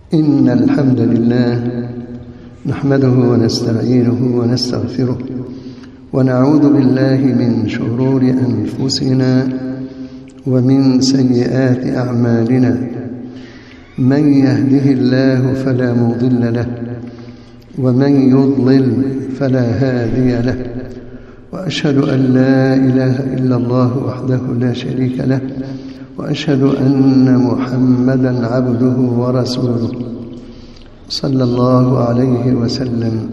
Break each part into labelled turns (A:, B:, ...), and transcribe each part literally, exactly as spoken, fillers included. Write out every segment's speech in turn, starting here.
A: إن الحمد لله نحمده ونستعينه ونستغفره ونعوذ بالله من شرور أنفسنا ومن سيئات أعمالنا. من يهده الله فلا مضل له ومن يضلل فلا هادي له، وأشهد أن لا إله إلا الله وحده لا شريك له، وأشهد أن محمدًا عبده ورسوله صلى الله عليه وسلم.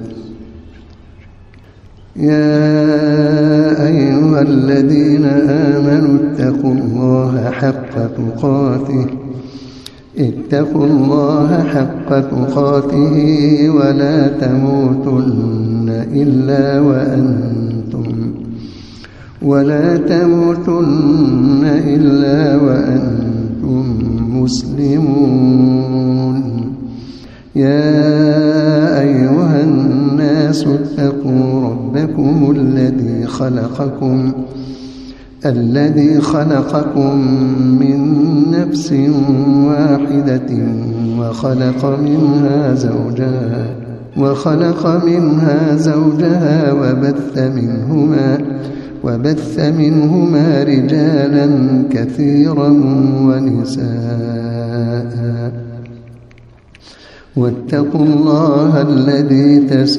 A: يا أيها الذين آمنوا اتقوا الله حق تقاته اتقوا الله حق تقاته ولا تموتن إلا وأنتم ولا تموتن إلا وأنتم مسلمون. يا أيها الناس اتقوا ربكم الذي خلقكم الذي خلقكم من نفس واحدة وخلق منها زوجها وخلق منها زوجها وبث منهما وبث منهما رجالا كثيرا ونساء. واتقوا الله الذي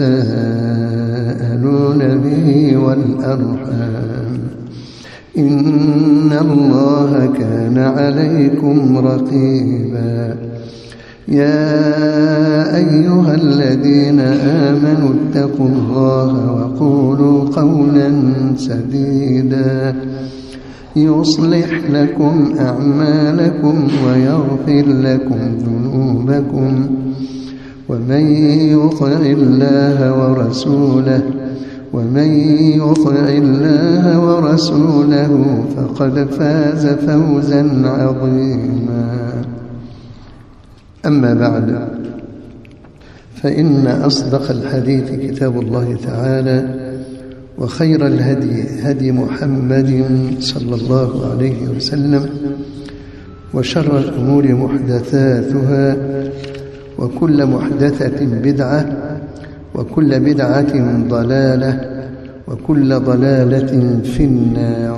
A: تساءلون به والأرحام إن الله كان عليكم رقيبا. يا أيها الذين آمنوا اتقوا الله وقولوا قولا سديدا يصلح لكم أعمالكم ويغفر لكم ذنوبكم، ومن يطع الله ورسوله ومن يطع الله ورسوله فقد فاز فوزا عظيما. أما بعد، فإن أصدق الحديث كتاب الله تعالى، وخير الهدي هدي محمد صلى الله عليه وسلم، وشر الأمور محدثاتها، وكل محدثة بدعة، وكل بدعة ضلالة، وكل ضلالة في النار.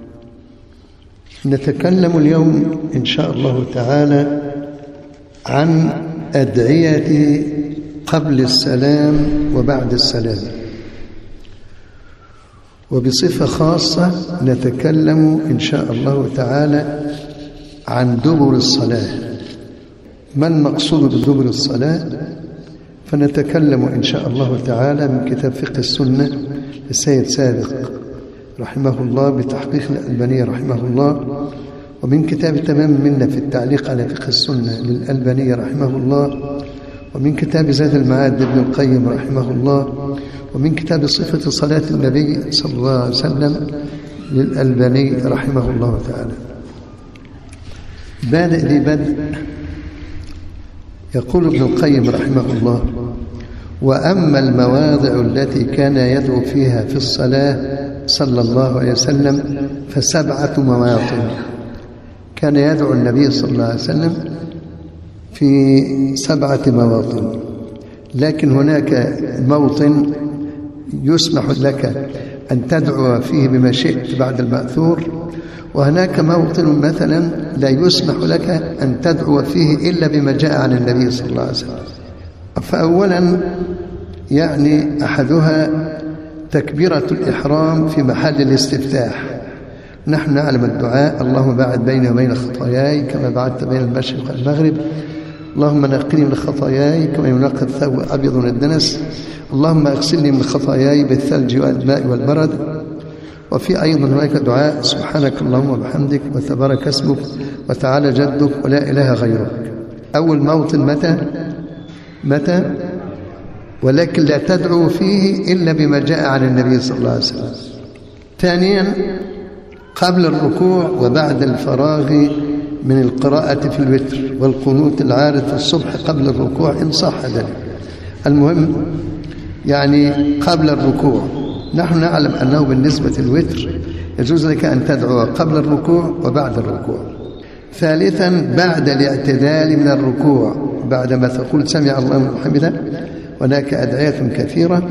A: نتكلم اليوم إن شاء الله تعالى عن أدعية قبل السلام وبعد السلام، وبصفة خاصة نتكلم إن شاء الله تعالى عن دبر الصلاة. ما المقصود بدبر الصلاة؟ فنتكلم إن شاء الله تعالى من كتاب فقه السنة للسيد سابق رحمه الله بتحقيق الألباني رحمه الله، ومن كتاب تمام منا في التعليق على فقه السنة للألباني رحمه الله، ومن كتاب زاد المعاد لابن القيم رحمه الله، ومن كتاب صفة صلاة النبي صلى الله عليه وسلم للألباني رحمه الله تعالى. بادئ ذي بدء. يقول ابن القيم رحمه الله: وأما المواضع التي كان يدعو فيها في الصلاة صلى الله عليه وسلم فسبعة مواطن. كان يدعو النبي صلى الله عليه وسلم في سبعة مواطن، لكن هناك موطن يسمح لك أن تدعو فيه بما شئت بعد المأثور، وهناك موطن مثلا لا يسمح لك أن تدعو فيه إلا بما جاء عن النبي صلى الله عليه وسلم. فأولا يعني أحدها تكبيرة الإحرام في محل الاستفتاح. نحن نعلم الدعاء: اللهم باعد بيني وبين خطاياي كما بعدت بين المشرق والمغرب، اللهم نقني من خطاياي كما ينقى الثوب الأبيض من الدنس، اللهم اغسلني من خطاياي بالثلج والماء والبرد. وفي أيضا هناك دعاء: سبحانك اللهم وبحمدك وتبارك اسمك وتعالى جدك ولا إله غيرك. أول موطن متى؟ متى؟ ولكن لا تدعو فيه إلا بما جاء عن النبي صلى الله عليه وسلم. ثانيا قبل الركوع وبعد الفراغ من القراءة في الوتر والقنوت العارض في الصبح قبل الركوع إن صح ذلك. المهم يعني قبل الركوع. نحن نعلم أنه بالنسبة للوتر يجوز لك أن تدعو قبل الركوع وبعد الركوع. ثالثا بعد الاعتدال من الركوع بعدما تقول سمع الله لمن حمده. هناك أدعية كثيرة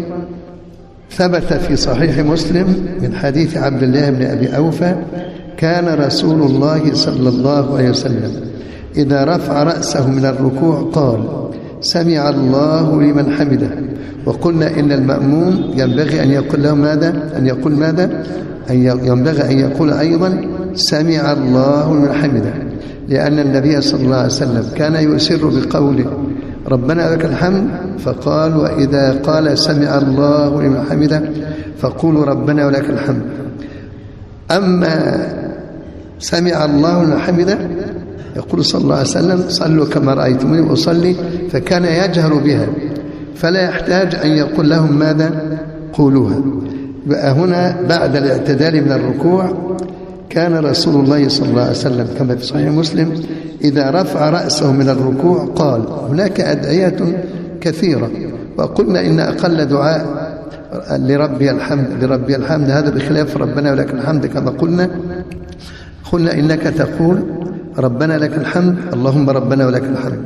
A: ثبت في صحيح مسلم من حديث عبد الله بن أبي أوفى كان رسول الله صلى الله عليه وسلم إذا رفع رأسه من الركوع قال سمع الله لمن حمده. وقلنا إن المأموم ينبغي أن يقول له ماذا؟ أن يقول ماذا؟ أن ينبغي أن يقول أيضا سمع الله لمن حمده، لأن النبي صلى الله عليه وسلم كان يسر بقوله ربنا لك الحمد، فقال وإذا قال سمع الله لمن حمده فقولوا ربنا ولك الحمد. أما سمع الله لمن حمده يقول صلى الله عليه وسلم صلوا كما رأيتموني أصلي، فكان يجهر بها فلا يحتاج أن يقول لهم ماذا قولوها. هنا بعد الاعتدال من الركوع كان رسول الله صلى الله عليه وسلم كما في صحيح مسلم إذا رفع رأسه من الركوع قال. هناك أدعية كثيرة، وقلنا إن أقل دعاء لربي الحمد لربي الحمد هذا بخلاف ربنا ولك الحمد كما قلنا. قلنا إنك تقول ربنا لك الحمد اللهم ربنا ولك الحمد.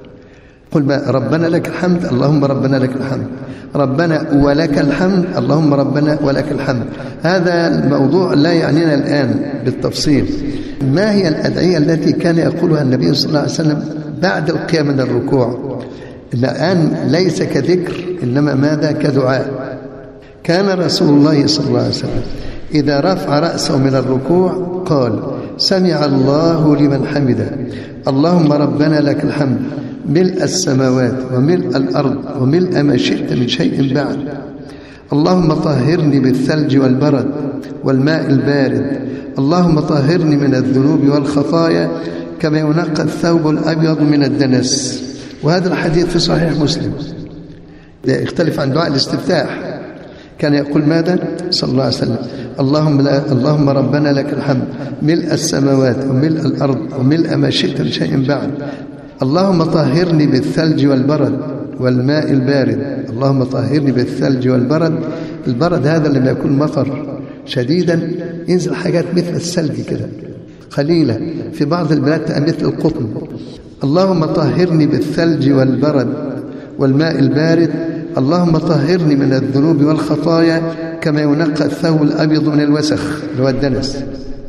A: قل ربنا لك الحمد اللهم ربنا لك الحمد، ربنا ولك الحمد اللهم ربنا ولك الحمد. هذا الموضوع لا يعنينا الآن بالتفصيل. ما هي الأدعية التي كان يقولها النبي صلى الله عليه وسلم بعد القيام من الركوع؟ الآن ليس كذكر إنما ماذا كدعاء. كان رسول الله صلى الله عليه وسلم إذا رفع رأسه من الركوع قال سمع الله لمن حمده اللهم ربنا لك الحمد ملء السماوات وملء الأرض وملء ما شئت من شيء بعد، اللهم طهرني بالثلج والبرد والماء البارد، اللهم طهرني من الذنوب والخطايا كما ينقى الثوب الأبيض من الدنس. وهذا الحديث في صحيح مسلم. لا يختلف عن دعاء الاستفتاح. كان يقول ماذا صلى الله عليه وسلم اللهم, لا اللهم ربنا لك الحمد ملء السماوات وملء الأرض وملء ما شئت من شيء بعد، اللهم طهرني بالثلج والبرد والماء البارد، اللهم طهرني بالثلج والبرد. البرد هذا لما يكون مطر شديدا ينزل حاجات مثل الثلج كده قليلة، في بعض البلاد مثل القطن. اللهم طهرني بالثلج والبرد والماء البارد، اللهم طهرني من الذنوب والخطايا كما ينقى الثوب الأبيض من الوسخ اللي هو الدنس.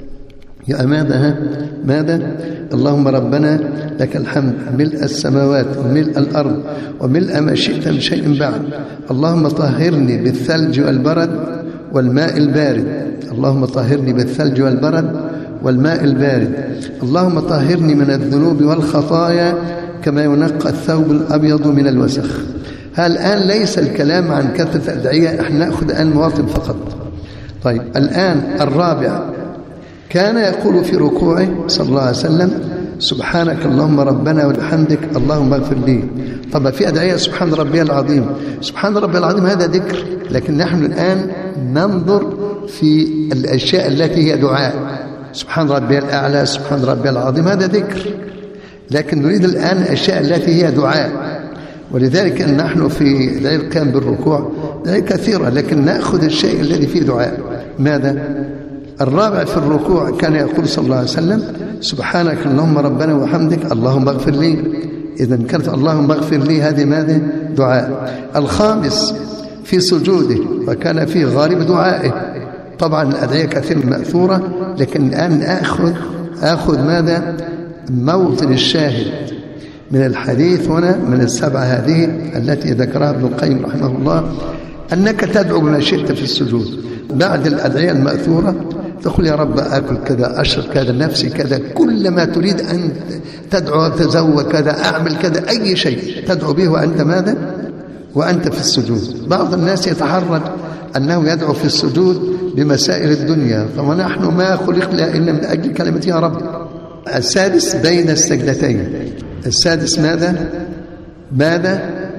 A: يا ماذا ها ماذا اللهم ربنا لك الحمد ملء السماوات وملء الأرض وملء ما شئت من شيء بعد، اللهم طهرني بالثلج والبرد والماء البارد، اللهم طهرني بالثلج والبرد والماء البارد، اللهم طهرني من الذنوب والخطايا كما ينقى الثوب الأبيض من الوسخ. الآن ليس الكلام عن كثرة الأدعية، احنا نأخذ الآن مواطن فقط. طيب الآن الرابع كان يقول في ركوعه صلى الله عليه وسلم سبحانك اللهم ربنا وبحمدك اللهم اغفر لي. طبعا في أدعية سبحان ربي العظيم، سبحان ربي العظيم هذا ذكر، لكن نحن الآن ننظر في الأشياء التي هي دعاء. سبحان ربي الأعلى سبحان ربي العظيم هذا ذكر، لكن نريد الآن الأشياء التي هي دعاء. ولذلك نحن في دعاء القيام بالركوع دعاء كثيرة، لكن نأخذ الشيء الذي فيه دعاء. ماذا؟ الرابع في الركوع كان يقول صلى الله عليه وسلم سبحانك اللهم ربنا وحمدك اللهم اغفر لي. إذا كانت اللهم اغفر لي هذه ماذا؟ دعاء. الخامس في سجوده وكان في غالب دعائه. طبعا الأدعية كثير مأثورة، لكن الآن أخذ أخذ ماذا؟ موطن الشاهد من الحديث هنا من السبعة هذه التي ذكرها ابن القيم رحمه الله، أنك تدعو بما شئت في السجود. بعد الأدعية المأثورة تقول يا رب أكل كذا أشرب كذا نفسي كذا، كل ما تريد أن تدعو تزوج كذا أعمل كذا أي شيء تدعو به وأنت ماذا؟ وأنت في السجود. بعض الناس يتحرج أنه يدعو في السجود بمسائل الدنيا، فنحن ما خلقنا إلا من أجل كلمة يا رب. السادس بين السجدتين. السادس ماذا؟ ماذا؟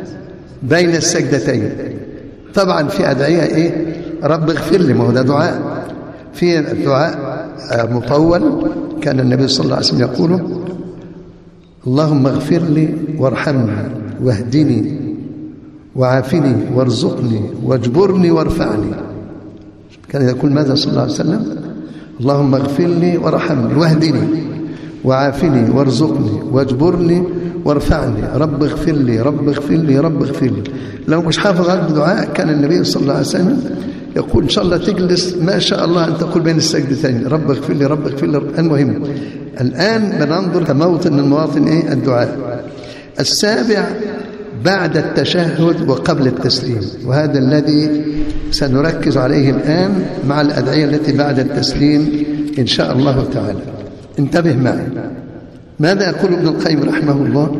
A: بين السجدتين. طبعا في أدعية إيه؟ رب اغفر لي، ما هو ده دعاء. في دعاء مطول كان النبي صلى الله عليه وسلم يقوله اللهم اغفر لي وارحمني واهدني وعافني وارزقني واجبرني وارفعني. كان يقول ماذا صلى الله عليه وسلم؟ اللهم اغفر لي وارحمني واهدني وعافني وارزقني واجبرني وارفعني، رب اغفر لي رب اغفر لي رب اغفر لي. لو مش حافظ هذا الدعاء كان النبي صلى الله عليه وسلم يقول إن شاء الله تجلس ما شاء الله أن تقول بين السجدتين رب اغفر لي رب اغفر لي. المهم الآن بننظر كموطن من مواطن إيه الدعاء. السابع بعد التشهد وقبل التسليم، وهذا الذي سنركز عليه الآن مع الأدعية التي بعد التسليم إن شاء الله تعالى. انتبه معي ماذا يقول ابن القيم رحمه الله.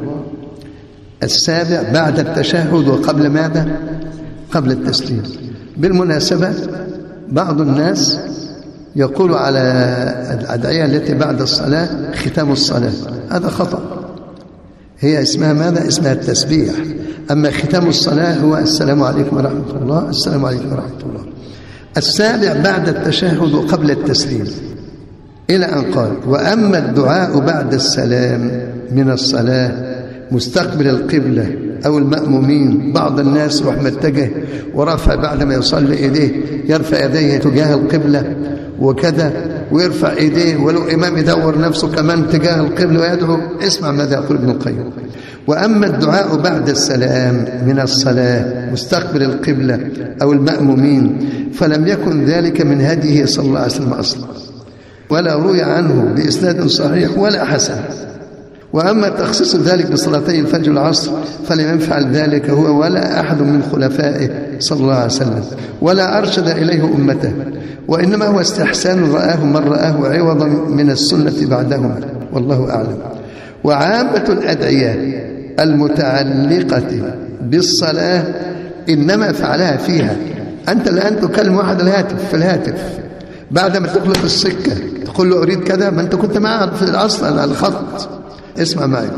A: السابع بعد التشهد وقبل ماذا؟ قبل التسليم. بالمناسبة بعض الناس يقول على الأدعية التي بعد الصلاة ختام الصلاة، هذا خطأ. هي اسمها ماذا؟ اسمها التسبيح. أما ختام الصلاة هو السلام عليكم ورحمة الله السلام عليكم ورحمة الله. السابع بعد التشهد وقبل التسليم، إلى أن قال وأما الدعاء بعد السلام من الصلاة مستقبل القبلة أو المأمومين. بعض الناس يروح متجه ورفع بعد ما يصلي إيديه، يرفع يديه تجاه القبلة وكذا، ويرفع إيديه ولو إمام يدور نفسه كمان تجاه القبلة ويدعو. اسمع ماذا يقول ابن القيم. وأما الدعاء بعد السلام من الصلاة مستقبل القبلة أو المأمومين فلم يكن ذلك من هديه صلى الله عليه وسلم أصلا، ولا روي عنه بإسناد صحيح ولا حسن. وأما تخصيص ذلك بصلاتي الفجر والعصر فلم يفعل ذلك هو ولا أحد من خلفائه صلى الله عليه وسلم، ولا أرشد إليه أمته، وإنما هو استحسان رآه من رآه عوضا من السنة بعدهما، والله أعلم. وعامة الأدعية المتعلقة بالصلاة إنما فعلها فيها. أنت الآن تكلم واحد الهاتف في الهاتف، بعد ما تغلق السكة تقول له أريد كذا، ما أنت كنت معه في الأصل على الخط. اسمع معي.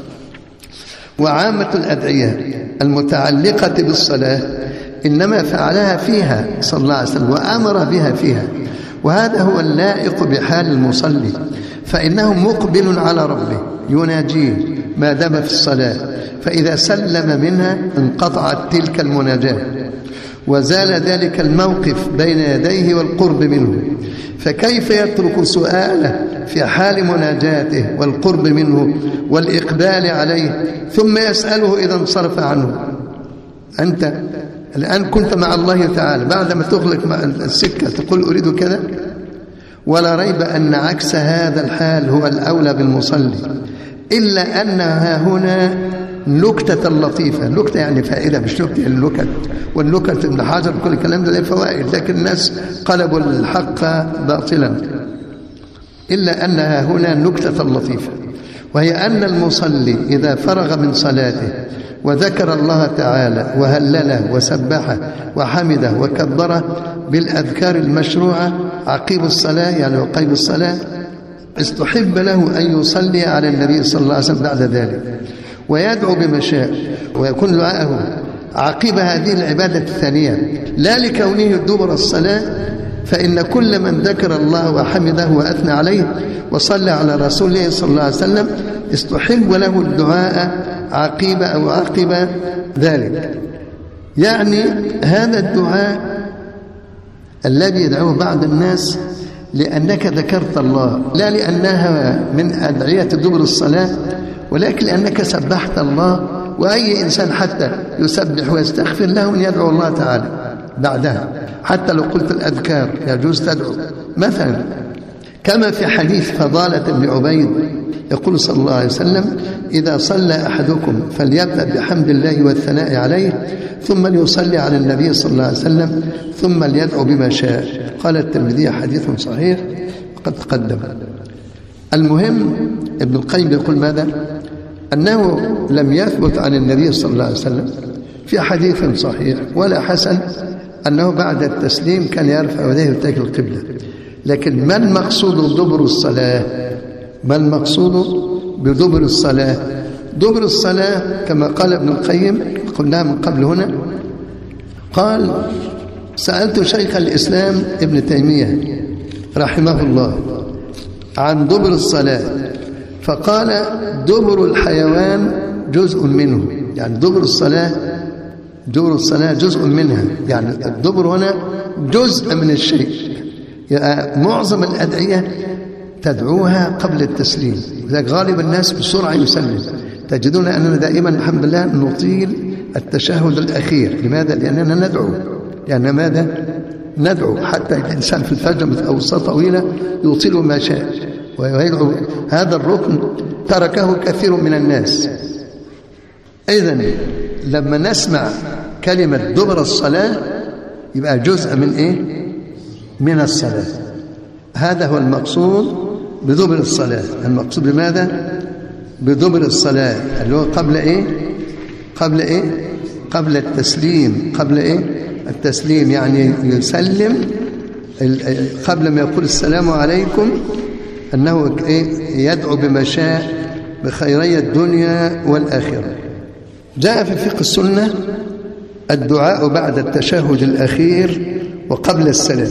A: وعامة الأدعية المتعلقة بالصلاة إنما فعلها فيها صلى الله عليه وسلم وأمر بها فيها، وهذا هو اللائق بحال المصلي، فإنه مقبل على ربه يناجيه ما دام في الصلاة، فإذا سلم منها انقطعت تلك المناجاة وزال ذلك الموقف بين يديه والقرب منه، فكيف يترك سؤاله في حال مناجاته والقرب منه والإقبال عليه ثم يسأله إذا انصرف عنه؟ أنت الآن كنت مع الله تعالى، بعدما تغلق السكة تقول أريد كذا، ولا ريب أن عكس هذا الحال هو الأولى بالمصلي، إلا أنها هنا نكتة لطيفة. نكتة يعني فائدة، مش نكتة اللكت، والنكت ابن حجر كل الكلام ده فوائد، لكن الناس قلبوا الحق باطلا. إلا أنها هنا نكتة لطيفة، وهي أن المصلي إذا فرغ من صلاته وذكر الله تعالى وهلله وسبحه وحمده وكبره بالأذكار المشروعة عقيب الصلاة، يعني عقيب الصلاة، استحب له أن يصلي على النبي صلى الله عليه وسلم بعد ذلك ويدعو بما شاء، ويكون دعاءه عقيب هذه العبادة الثانية، لا لكونه دبر الصلاة، فإن كل من ذكر الله وحمده وأثنى عليه وصلى على رسوله صلى الله عليه وسلم استحب له الدعاء عقيب أو عقب ذلك. يعني هذا الدعاء الذي يدعوه بعض الناس لأنك ذكرت الله، لا لأنها من أدعية دبر الصلاة، ولكن لأنك سبحت الله. وأي إنسان حتى يسبح ويستغفر له أن يدعو الله تعالى بعدها، حتى لو قلت الأذكار يجوز تدعو مثلا، كما في حديث فضالة بن عبيد يقول صلى الله عليه وسلم إذا صلى أحدكم فليبدأ بحمد الله والثناء عليه ثم ليصلي على النبي صلى الله عليه وسلم ثم ليدعو بما شاء. قال الترمذي حديث صحيح قد تقدم. المهم ابن القيم يقول ماذا؟ أنه لم يثبت عن النبي صلى الله عليه وسلم في حديث صحيح ولا حسن أنه بعد التسليم كان يرفع يديه ويتجه القبلة. لكن ما المقصود بدبر الصلاة؟ ما المقصود بدبر الصلاة؟ دبر الصلاة كما قال ابن القيم، قلناها من قبل هنا، قال سألت شيخ الإسلام ابن تيمية رحمه الله عن دبر الصلاة، فقال دبر الحيوان جزء منه، يعني دبر الصلاة دبر الصلاة جزء منها، يعني الدبر هنا جزء من الشيء. يعني معظم الأدعية تدعوها قبل التسليم. لذلك غالب الناس بسرعة يسلم. تجدون أننا دائما الحمد لله نطيل التشهد الأخير. لماذا؟ لأننا ندعو. لأن ماذا؟ ندعو. حتى الإنسان في الفجر أو الصلاة طويلة يطيل ما شاء ويدعو. هذا الركن تركه كثير من الناس. إذن لما نسمع كلمة دبر الصلاة يبقى جزء من إيه؟ من الصلاة. هذا هو المقصود بدبر الصلاة. المقصود بماذا؟ بدبر الصلاة اللي هو قبل إيه؟ قبل إيه؟ قبل التسليم. قبل إيه؟ التسليم يعني يسلم قبل ما يقول السلام عليكم أنه إيه؟ يدعو بما شاء بخيري الدنيا والآخرة. جاء في فقه السنة الدعاء بعد التشهد الأخير وقبل السلام.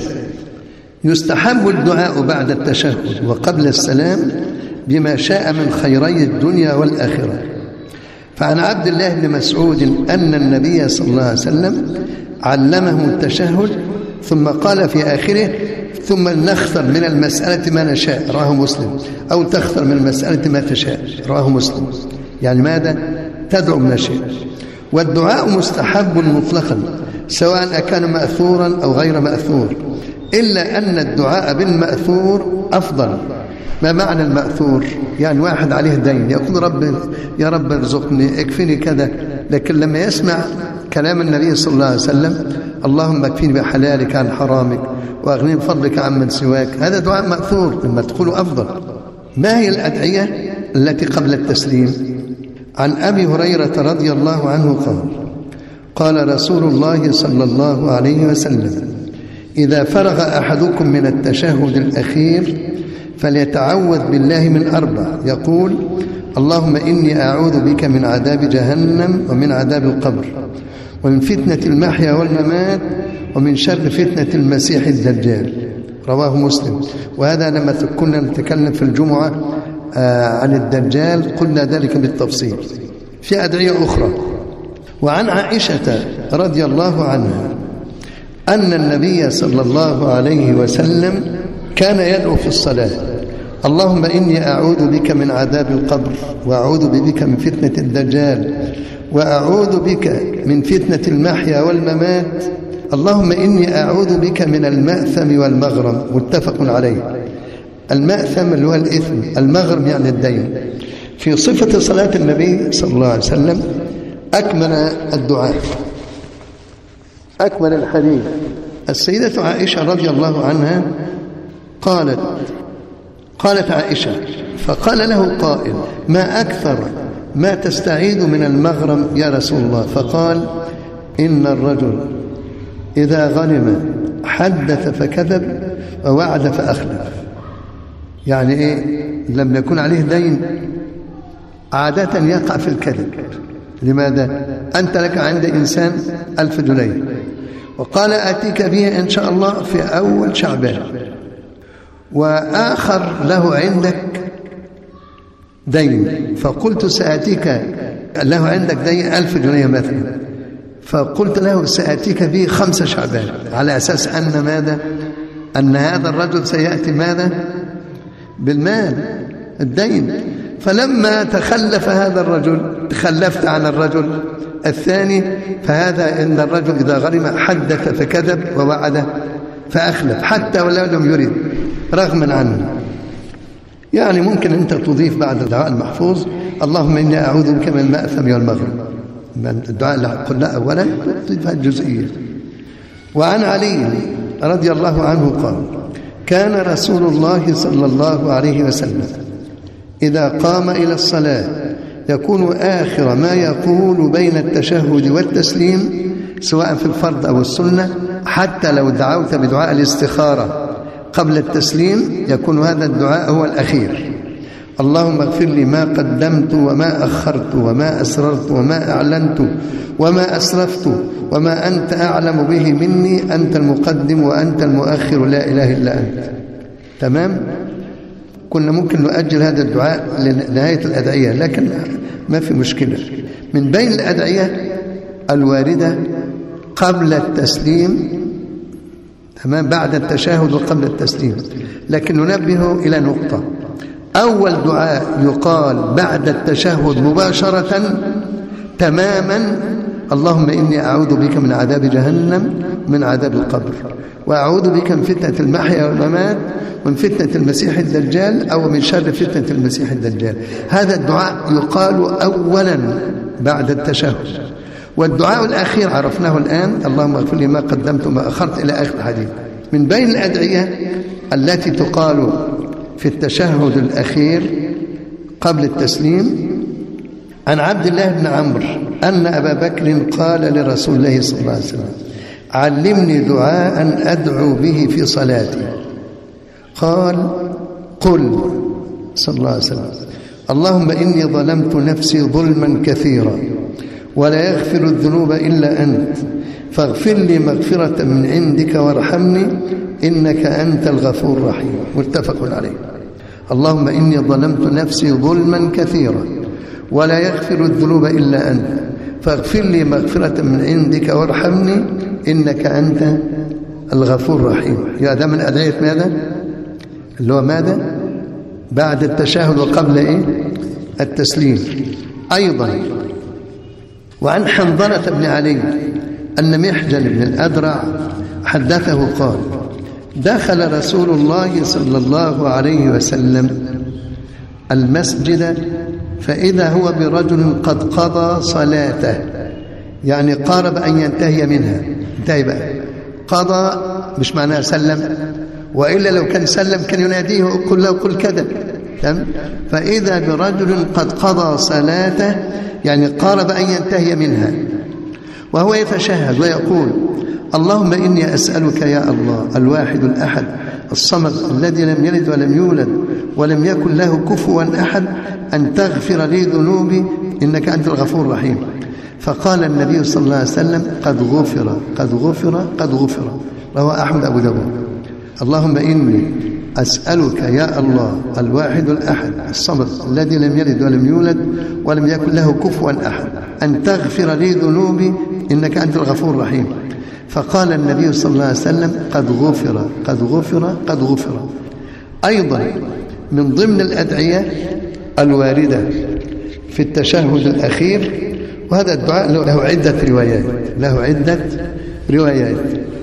A: يستحب الدعاء بعد التشهد وقبل السلام بما شاء من خيري الدنيا والآخرة. فعن عبد الله بن مسعود أن النبي صلى الله عليه وسلم علمه التشهد ثم قال في آخره ثم نختر من المسألة ما نشاء رواه مسلم، أو تختر من المسألة ما تشاء رواه مسلم. يعني ماذا؟ تدعو من شاء. والدعاء مستحب مطلقا سواء أكان مأثورا أو غير مأثور، إلا أن الدعاء بالمأثور أفضل. ما معنى المأثور؟ يعني واحد عليه دين يقول رب يا رب ارزقني اكفني كذا، لكن لما يسمع كلام النبي صلى الله عليه وسلم اللهم اكفني بحلالك عن حرامك واغنني بفضلك عمن سواك، هذا دعاء مأثور لما تقوله أفضل. ما هي الأدعية التي قبل التسليم؟ عن أبي هريرة رضي الله عنه قال قال رسول الله صلى الله عليه وسلم إذا فرغ أحدكم من التشهد الأخير فليتعوذ بالله من أربع، يقول اللهم إني أعوذ بك من عذاب جهنم ومن عذاب القبر ومن فتنة المحيا والممات ومن شر فتنة المسيح الدجال، رواه مسلم. وهذا لما كنا نتكلم في الجمعة عن الدجال قلنا ذلك بالتفصيل. في أدعية أخرى. وعن عائشة رضي الله عنها أن النبي صلى الله عليه وسلم كان يدعو في الصلاة اللهم إني أعوذ بك من عذاب القبر وأعوذ بك من فتنة الدجال وأعوذ بك من فتنة المحيا والممات اللهم إني أعوذ بك من المأثم والمغرم، متفق عليه. المأثم اللي هو الإثم، المغرم يعني الدين. في صفة صلاة النبي صلى الله عليه وسلم أكمل الدعاء أكمل الحديث. السيدة عائشة رضي الله عنها قالت قالت عائشة فقال له قائل ما أكثر ما تستعيذ من المغرم يا رسول الله؟ فقال إن الرجل إذا غنم حدث فكذب ووعد فأخلف. يعني إيه؟ لما يكون عليه دين عادة يقع في الكذب. لماذا؟ أنت لك عند إنسان ألف دولار وقال آتيك به إن شاء الله في أول شعبان، وآخر له عندك دين فقلت سآتيك له عندك دين ألف دولار مثلا، فقلت له سآتيك به خمس شعبان، على أساس أن ماذا؟ أن هذا الرجل سيأتي ماذا؟ بالمال الدين. فلما تخلف هذا الرجل تخلفت عن الرجل الثاني، فهذا إن الرجل إذا غرم حدث فكذب ووعد فأخلف حتى ولو لم يرد رغما عنه. يعني ممكن أنت تضيف بعد الدعاء المحفوظ اللهم إني أعوذ بك من المأثم والمغرم، الدعاء اللي قلنا أولا تضيفها الجزئية. وعن علي رضي الله عنه قال كان رسول الله صلى الله عليه وسلم إذا قام إلى الصلاة يكون آخر ما يقول بين التشهد والتسليم سواء في الفرض أو السنة، حتى لو دعوت بدعاء الاستخارة قبل التسليم يكون هذا الدعاء هو الأخير. اللهم اغفر لي ما قدمت وما أخرت وما أسررت وما أعلنت وما أسرفت وما أنت أعلم به مني، أنت المقدم وأنت المؤخر لا إله إلا أنت. تمام؟ كنا ممكن نؤجل هذا الدعاء لنهاية الأدعية، لكن ما في مشكلة. من بين الأدعية الواردة قبل التسليم، تمام، بعد التشهد وقبل التسليم، لكن ننبه إلى نقطة. أول دعاء يقال بعد التشهد مباشرة تماما: اللهم إني أعوذ بك من عذاب جهنم من عذاب القبر، وأعوذ بك من فتنة المحيا والممات، من فتنة المسيح الدجال، أو من شر فتنة المسيح الدجال. هذا الدعاء يقال أولا بعد التشهد. والدعاء الأخير عرفناه الآن: اللهم اغفر لي ما قدمت وما أخرت، إلى آخر الحديث. من بين الأدعية التي تقال في التشهد الأخير قبل التسليم عن عبد الله بن عمرو أن أبا بكر قال لرسول الله صلى الله عليه وسلم: علمني دعاء أدعو به في صلاتي. قال: قل صلى الله عليه وسلم: اللهم إني ظلمت نفسي ظلما كثيرا ولا يغفر الذنوب إلا أنت، فاغفر لي مغفرة من عندك وارحمني إنك أنت الغفور الرحيم. متفق عليه. اللهم إني ظلمت نفسي ظلما كثيرا ولا يغفر الذنوب إلا أنت، فاغفر لي مغفرة من عندك وارحمني إنك أنت الغفور الرحيم. يا ده من أدعية ماذا؟ اللي هو ماذا؟ بعد التشهد وقبل إيه؟ التسليم. أيضا وعن حنظلة بن علي أن محجن بن الأدرع حدثه قال: دخل رسول الله صلى الله عليه وسلم المسجد فإذا هو برجل قد قضى صلاته، يعني قارب أن ينتهي منها. انتهي بقى، قضى مش معناها سلم، وإلا لو كان سلم كان يناديه: قل له قل كذا. فإذا برجل قد قضى صلاته، يعني قارب أن ينتهي منها، وهو يتشهد ويقول: اللهم إني أسألك يا الله الواحد الأحد الصمد الذي لم يلد ولم يولد ولم يكن له كفوا أحد أن تغفر لي ذنوبي إنك أنت الغفور الرحيم. فقال النبي صلى الله عليه وسلم: قد غفر قد غفر قد غفر. رواه أحمد أبو داود. اللهم إني أسألك يا الله الواحد الأحد الصمد الذي لم يلد ولم يولد ولم يكن له كفوا أحد أن تغفر لي ذنوبي إنك أنت الغفور الرحيم. فقال النبي صلى الله عليه وسلم: قد غفر قد غفر قد غفر. أيضا من ضمن الأدعية الواردة في التشهد الأخير، وهذا الدعاء له عدة روايات له عدة روايات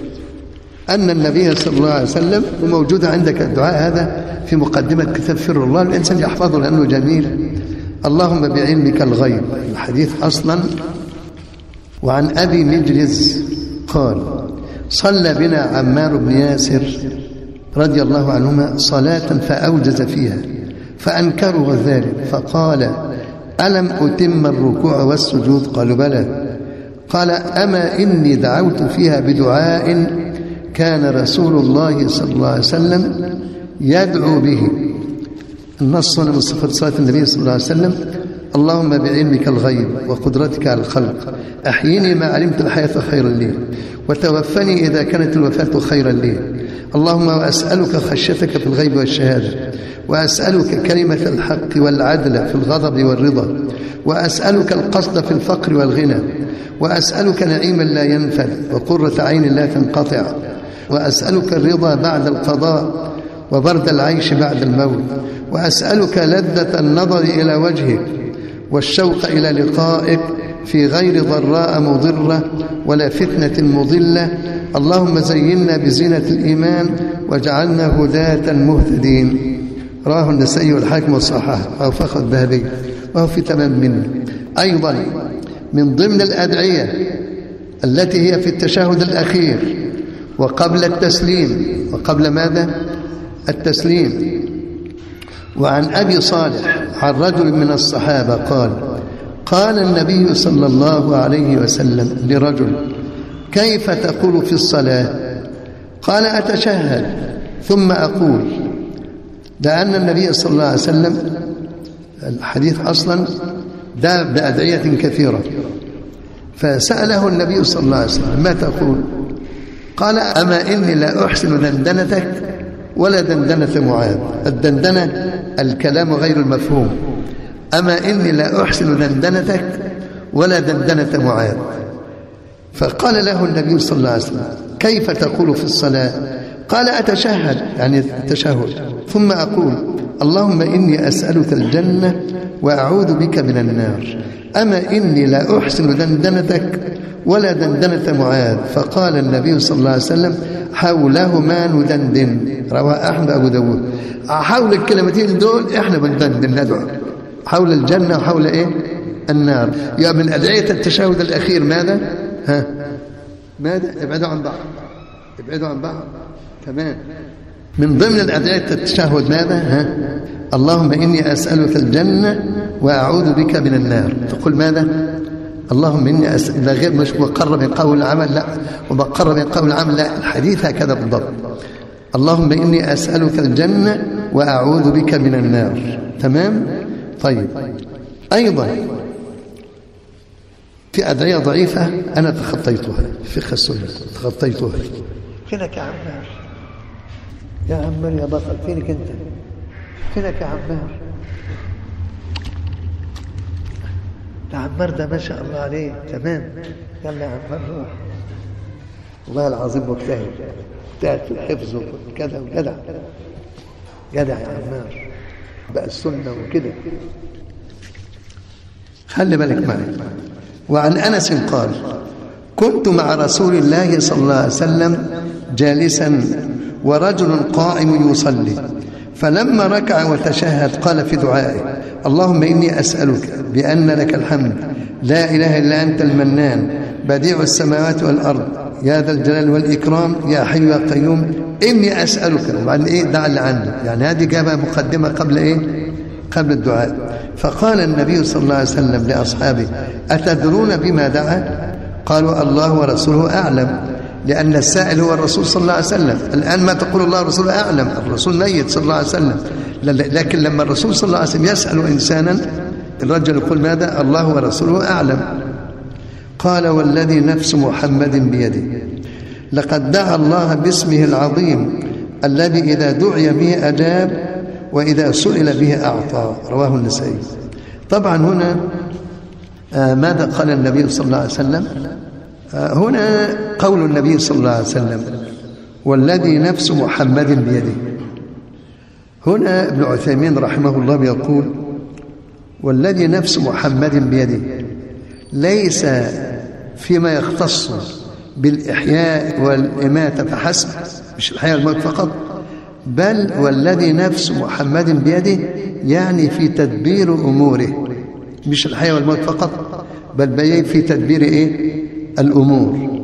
A: أن النبي صلى الله عليه وسلم، وموجودة عندك الدعاء هذا في مقدمة كتاب فر الله، الإنسان يحفظه لأنه جميل: اللهم بعلمك الغيب. الحديث أصلا وعن أبي مجلس قال: صلى بنا عمار بن ياسر رضي الله عنهما صلاة فأوجز فيها فأنكروا ذلك، فقال: ألم أتم الركوع والسجود؟ قالوا: بلى. قال: أما إني دعوت فيها بدعاء كان رسول الله صلى الله عليه وسلم يدعو به. النص من صفة صلاة النبي صلى الله عليه وسلم: اللهم بعلمك الغيب وقدرتك على الخلق أحيني ما علمت الحياة خيرا لي، وتوفني إذا كانت الوفاة خيرا لي. اللهم وأسألك خشيتك في الغيب والشهادة، وأسألك كلمة الحق والعدل في الغضب والرضا، وأسألك القصد في الفقر والغنى، وأسألك نعيما لا ينفد وقرة عين لا تنقطع، وأسألك الرضا بعد القضاء وبرد العيش بعد الموت، وأسألك لذة النظر إلى وجهك والشوق إلى لقائك في غير ضراء مضرة ولا فتنة مضلة. اللهم زينا بزينة الإيمان واجعلنا هداة مهتدين. رواه النسائي والحاكم والصحاح وأوفقه الذهبي وهو في تمام منه. أيضا من ضمن الأدعية التي هي في التشهد الأخير وقبل التسليم، وقبل ماذا؟ التسليم. وعن أبي صالح عن رجل من الصحابة قال: قال النبي صلى الله عليه وسلم لرجل: كيف تقول في الصلاة؟ قال: أتشهد ثم أقول. لأن النبي صلى الله عليه وسلم، الحديث أصلا ده بأدعية كثيرة، فسأله النبي صلى الله عليه وسلم: ما تقول؟ قال: أما إني لا أحسن دندنتك ولا دندنة معاذ. الدندنة الكلام غير المفهوم. أما إني لا أحسن دندنتك ولا دندنة معاذ. فقال له النبي صلى الله عليه وسلم: كيف تقول في الصلاة؟ قال أتشهد يعني التشهد ثم أقول اللهم إني أسألك الجنة وأعوذ بك من النار، أما إني لا أحسن دندنتك ولا دندنة معاذ. فقال النبي صلى الله عليه وسلم حولهما ندندن، رواه أحمد أبو داود. حول الكلمتين دول إحنا بندندن ندعو حول الجنة وحول إيه النار. يا من أدعية التشهد الأخير ماذا؟ ها ماذا؟ ابعدوا عن بعض، ابعدوا عن بعض. تمام. من ضمن الأدعية التشهد ماذا؟ ها اللهم إني أسألك الجنة وأعوذ بك من النار. تقول ماذا؟ اللهم إني أسأل، لا غير مش مقرر من قول العمل، لا ومقرر من قول العمل، لا الحديث هكذا بالضبط. اللهم إني أسألك الجنة وأعوذ بك من النار. تمام. طيب أيضا في أدعية ضعيفة أنا تخطيتها في فقه السنة، تخطيتها. فينك يا عمار؟ يا عمار يا بطل، فينك أنت؟ فينك يا عمار؟ يا عمار ده ما شاء الله عليه تمام. يلا يا عمار روح. والله العظيم مجتهد، مجتهد في الحفظ وكذا وجدع، جدع يا عمار بقى السنة وكده. خلي بالك معي. وعن أنس قال كنت مع رسول الله صلى الله عليه وسلم جالسا ورجل قائم يصلي، فلما ركع وتشهد قال في دعائه اللهم إني أسألك بأن لك الحمد لا إله إلا أنت المنان بديع السماوات والأرض يا ذا الجلال والإكرام يا حي يا قيوم إني أسألك. وبعد إيه دعا اللي عنده، يعني هذه جابها مقدمة قبل إيه قبل الدعاء. فقال النبي صلى الله عليه وسلم لأصحابه أتدرون بما دعا؟ قالوا الله ورسوله أعلم، لأن السائل هو الرسول صلى الله عليه وسلم. الآن ما تقول الله ورسوله أعلم، الرسول ميت صلى الله عليه وسلم، لكن لما الرسول صلى الله عليه وسلم يسأل إنسانا الرجل يقول ماذا؟ الله ورسوله أعلم. قال والذي نفس محمد بيده لقد دعا الله باسمه العظيم الذي إذا دعي به أجاب وإذا سئل به أعطى، رواه النسائي. طبعا هنا آه ماذا قال النبي صلى الله عليه وسلم؟ آه هنا قول النبي صلى الله عليه وسلم والذي نفس محمد بيده. هنا ابن عثيمين رحمه الله يقول والذي نفس محمد بيده ليس فيما يختص بالإحياء والإماتة فحسب، مش الحياة والموت فقط، بل والذي نفس محمد بيده يعني في تدبير أموره، مش الحياة والموت فقط بل بيد في تدبير إيه؟ الأمور.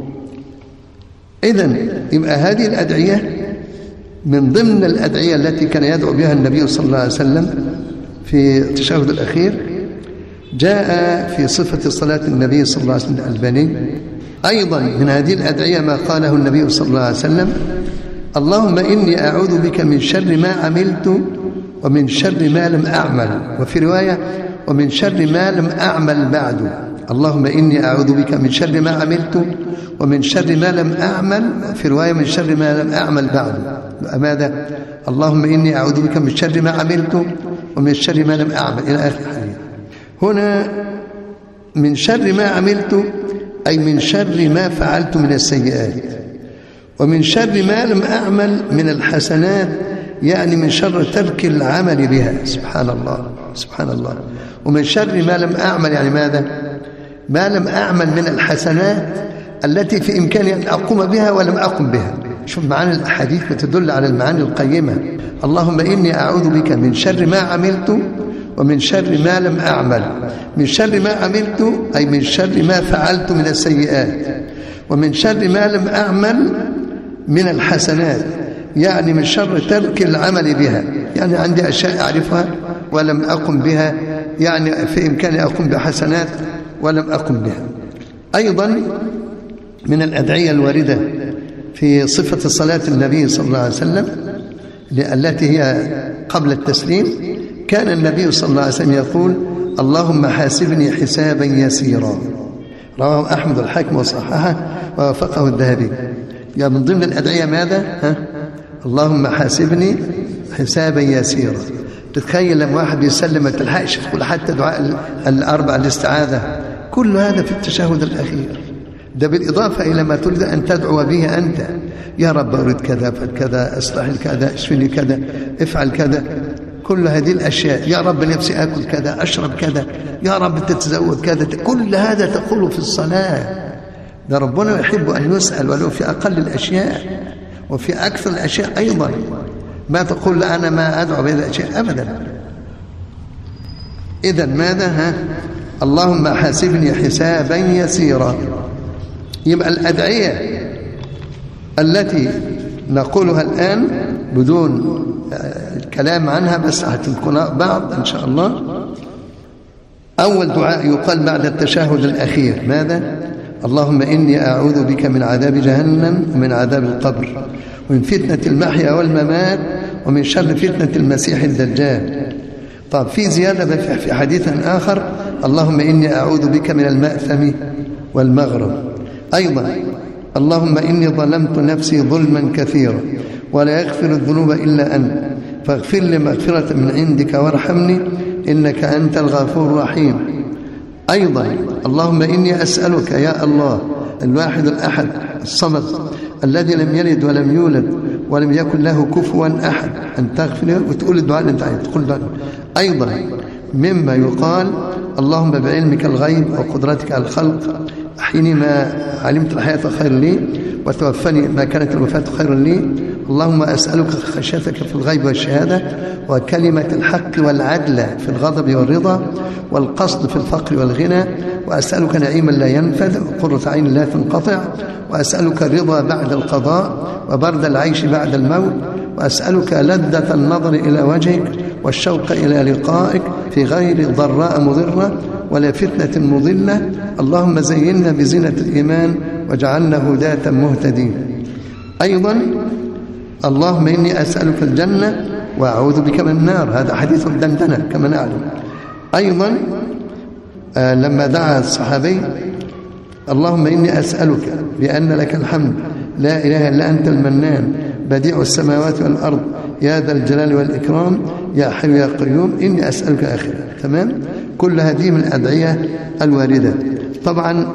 A: إذن يبقى هذه الأدعية من ضمن الأدعية التي كان يدعو بها النبي صلى الله عليه وسلم في التشهد الأخير. جاء في صفة صلاة النبي صلى الله عليه وسلم الألباني أيضا من هذه الأدعية ما قاله النبي صلى الله عليه وسلم اللهم إني أعوذ بك من شر ما عملت ومن شر ما لم أعمل، وفي رواية ومن شر ما لم أعمل بعد. اللهم إني أعوذ بك من شر ما عملت ومن شر ما لم أعمل، في رواية من شر ما لم أعمل بعد. ماذا؟ اللهم إني أعوذ بك من شر ما عملت ومن شر ما لم أعمل إلى آخر الحديث. هنا من شر ما عملت أي من شر ما فعلت من السيئات، ومن شر ما لم أعمل من الحسنات يعني من شر ترك العمل بها. سبحان الله سبحان الله. ومن شر ما لم أعمل يعني ماذا؟ ما لم أعمل من الحسنات التي في إمكاني أن أقوم بها ولم أقم بها. شوف معاني الأحاديث بتدل على المعاني القيمة. اللهم إني أعوذ بك من شر ما عملت ومن شر ما لم أعمل. من شر ما عملت أي من شر ما فعلت من السيئات، ومن شر ما لم أعمل من الحسنات يعني من شر ترك العمل بها، يعني عندي أشياء أعرفها ولم أقم بها، يعني في إمكاني أقوم بحسنات ولم أقم بها. أيضا من الأدعية الواردة في صفة صلاة النبي صلى الله عليه وسلم التي هي قبل التسليم كان النبي صلى الله عليه وسلم يقول اللهم حاسبني حسابا يسيرا، رواه أحمد الحاكم وصححه ووافقه الذهبي. يعني من ضمن الأدعية ماذا؟ ها؟ اللهم حاسبني حسابا يسيرا. تتخيل لما واحد يسلم ما تلحقش تقول حتى دعاء الأربع الاستعاذة، كل هذا في التشهد الأخير. ده بالإضافة إلى ما تريد أن تدعو به أنت. يا رب أريد كذا فكذا، أصلح لي كذا، اشفي لي كذا، افعل كذا، كل هذه الأشياء. يا رب نفسي أكل كذا، أشرب كذا، يا رب تتزوج كذا، كل هذا تقوله في الصلاة. ده ربنا يحب أن يسأل ولو في أقل الأشياء، وفي أكثر الأشياء أيضا. ما تقول لا أنا ما أدعو بهذه الأشياء أبدا. إذن ماذا؟ ها؟ اللهم حاسبني حسابا يسيرا. يبقى الأدعية التي نقولها الآن بدون الكلام عنها، بس هتكون بعض إن شاء الله. أول دعاء يقال بعد التشهد الأخير ماذا؟ اللهم إني أعوذ بك من عذاب جهنم ومن عذاب القبر ومن فتنة المحيا والممات ومن شر فتنة المسيح الدجال. طب في زيادة في حديث آخر، اللهم إني أعوذ بك من المأثم والمغرم. أيضا اللهم إني ظلمت نفسي ظلما كثيرا ولا يغفر الذنوب إلا أنت فاغفر لي مغفرة من عندك وارحمني إنك أنت الغفور الرحيم. أيضا اللهم إني أسألك يا الله الواحد الأحد الصمد الذي لم يلد ولم يولد ولم يكن له كفوا أحد أن تغفر، وتقول الدعاء اللي أنت عايز تقول دعاء. أيضا مما يقال اللهم بعلمك الغيب وقدرتك على الخلق أحيني ما علمت الحياة خير لي وتوفني ما كانت الوفاة خير لي. اللهم أسألك خشيتك في الغيب والشهادة وكلمة الحق والعدل في الغضب والرضا والقصد في الفقر والغنى، وأسألك نعيما لا ينفذ وقرة عين لا تنقطع، وأسألك الرضا بعد القضاء وبرد العيش بعد الموت، وأسألك لذة النظر إلى وجهك والشوق إلى لقائك في غير ضراء مضرة ولا فتنة مضلة. اللهم زينا بزينة الإيمان واجعلنا هداة مهتدين. أيضا اللهم إني أسألك الجنة وأعوذ بك من النار، هذا حديث الدندنة كما نعلم. أيضا آه لما دعا الصحابي اللهم إني أسألك بأن لك الحمد لا إله إلا أنت المنان بديع السماوات والأرض يا ذا الجلال والإكرام يا حي يا قيوم إني أسألك آخر. تمام؟ كل هذه من الأدعية الواردة. طبعا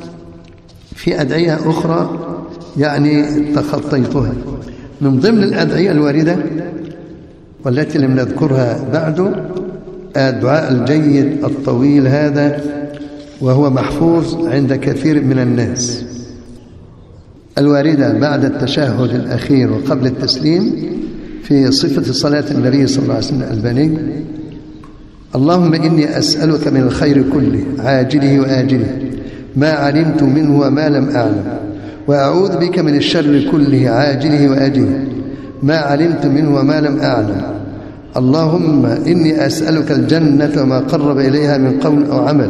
A: في أدعية أخرى يعني تخطيتها. من ضمن الأدعية الواردة والتي لم نذكرها بعد الدعاء الجيد الطويل هذا، وهو محفوظ عند كثير من الناس، الواردة بعد التشهد الأخير وقبل التسليم في صفة صلاة النبي صلى الله عليه وسلم الألباني. اللهم إني أسألك من الخير كله عاجله وآجله ما علمت منه وما لم أعلم، وأعوذ بك من الشر كله عاجله وآجله ما علمت منه وما لم أعلم. اللهم إني أسألك الجنة وما قرب إليها من قول أو عمل،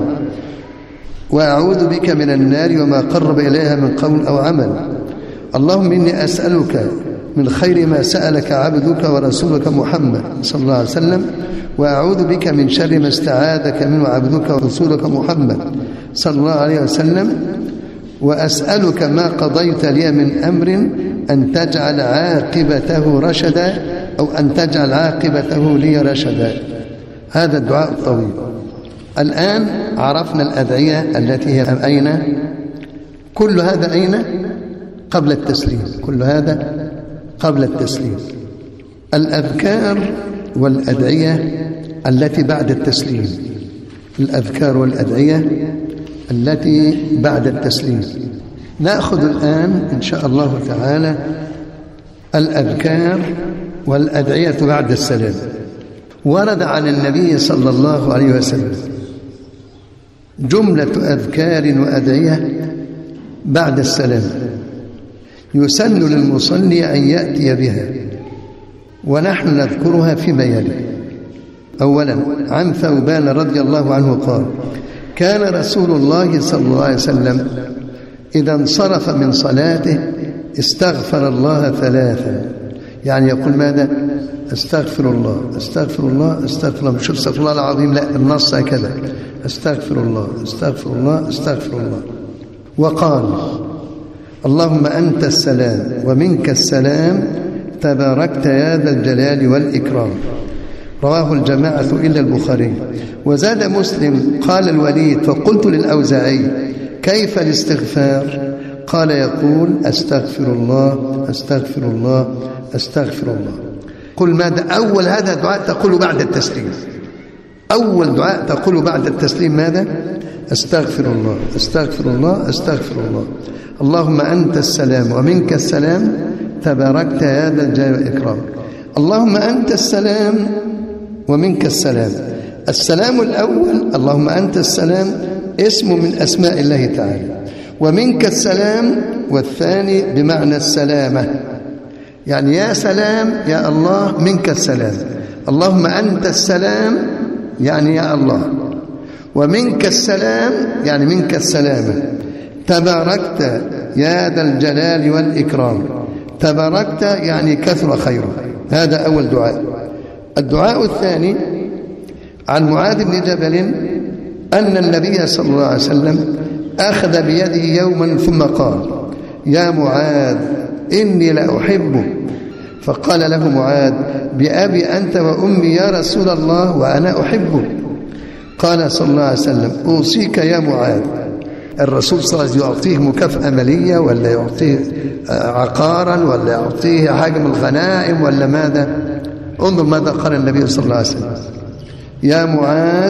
A: وأعوذ بك من النار وما قرب إليها من قول أو عمل. اللهم إني أسألك من خير ما سألك عبدك ورسولك محمد صلى الله عليه وسلم، وأعوذ بك من شر ما استعاذك منه عبدك ورسولك محمد صلى الله عليه وسلم. وأسألك ما قضيت لي من أمر أن تجعل عاقبته رشدا أو أن تجعل عاقبته لي رشدا. هذا الدعاء الطويل. الآن عرفنا الأدعية التي هي أين؟ كل هذا أين؟ قبل التسليم. كل هذا قبل التسليم. الأذكار والأدعية التي بعد التسليم. الأذكار والأدعية التي بعد التسليم. نأخذ الآن إن شاء الله تعالى الأذكار والأدعية بعد السلام. ورد عن النبي صلى الله عليه وسلم جملة أذكار وأدعية بعد السلام يسن للمصلي أن يأتي بها، ونحن نذكرها في بيانه. أولا عن ثوبان رضي الله عنه قال: كان رسول الله صلى الله عليه وسلم إذا انصرف من صلاته استغفر الله ثلاثا، يعني يقول ماذا؟ استغفر الله استغفر الله استغفر الله، مش استغفر الله العظيم، لا، النص هكذا: استغفر الله استغفر الله استغفر الله. وقال: اللهم أنت السلام ومنك السلام تباركت يا ذا الجلال والإكرام. رواه الجماعة إلا البخاري. وزاد مسلم: قال الوليد فقلت للأوزاعي: فكيف الاستغفار؟ قال يقول أستغفر الله أستغفر الله أستغفر الله. قل ماذا؟ أول هذا دعاء تقول بعد التسليم. أول دعاء تقول بعد التسليم ماذا؟ أستغفر الله أستغفر الله أستغفر الله. اللهم أنت السلام ومنك السلام تباركت يا ذا الجلال والإكرام. اللهم أنت السلام ومنك السلام. السلام الأول اللهم أنت السلام اسم من أسماء الله تعالى، ومنك السلام والثاني بمعنى السلامة، يعني يا سلام يا الله منك السلام. اللهم أنت السلام يعني يا الله، ومنك السلام يعني منك السلامة. تباركت يا ذا الجلال والإكرام. تباركت يعني كثر خيره. هذا أول دعاء. الدعاء الثاني عن معاذ بن جبل أن النبي صلى الله عليه وسلم أخذ بيده يوما ثم قال يا معاذ إني لأحبك. فقال له معاذ بأبي أنت وأمي يا رسول الله وأنا أحبك. قال صلى الله عليه وسلم أوصيك يا معاذ. الرسول صلى الله عليه وسلم يعطيه مكافأة مالية ولا يعطيه عقارا ولا يعطيه حاجة من الغنائم ولا ماذا؟ انظر ماذا قال النبي صلى الله عليه وسلم يا معاذ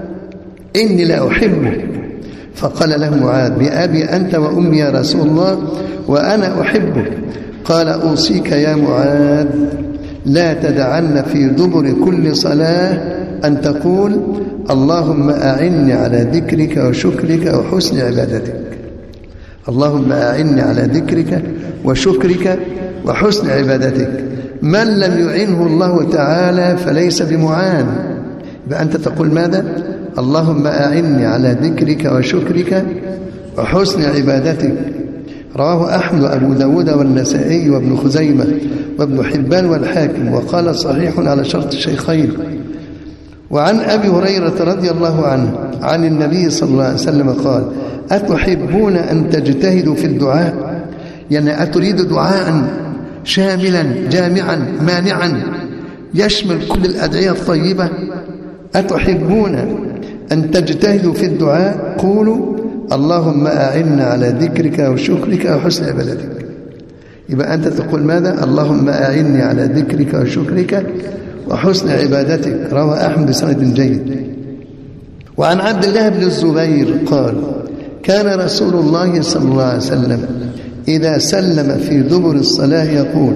A: إني لأحبك. فقال له معاذ بأبي أنت وأمي يا رسول الله وأنا أحبك. قال أوصيك يا معاذ لا تدعن في دبر كل صلاة أن تقول اللهم أعني على ذكرك وشكرك وحسن عبادتك. اللهم أعني على ذكرك وشكرك وحسن عبادتك. من لم يعنه الله تعالى فليس بمعان. فأنت تقول ماذا؟ اللهم أعني على ذكرك وشكرك وحسن عبادتك. رواه أحمد وأبو داود والنسائي وابن خزيمة وابن حبان والحاكم وقال صحيح على شرط الشيخين. وعن أبي هريرة رضي الله عنه عن النبي صلى الله عليه وسلم قال أتحبون أن تجتهدوا في الدعاء؟ يعني أتريد دعاء شاملا جامعا مانعا يشمل كل الأدعية الطيبة؟ أتحبون أن تجتهدوا في الدعاء؟ قولوا اللهم أعنا على ذكرك وشكرك وحسن عبادتك. يبقى أنت تقول ماذا؟ اللهم أعني على ذكرك وشكرك وحسن عبادتك. روى أحمد بسند جيد. وعن عبد الله بن الزبير قال كان رسول الله صلى الله عليه وسلم إذا سلم في دبر الصلاة يقول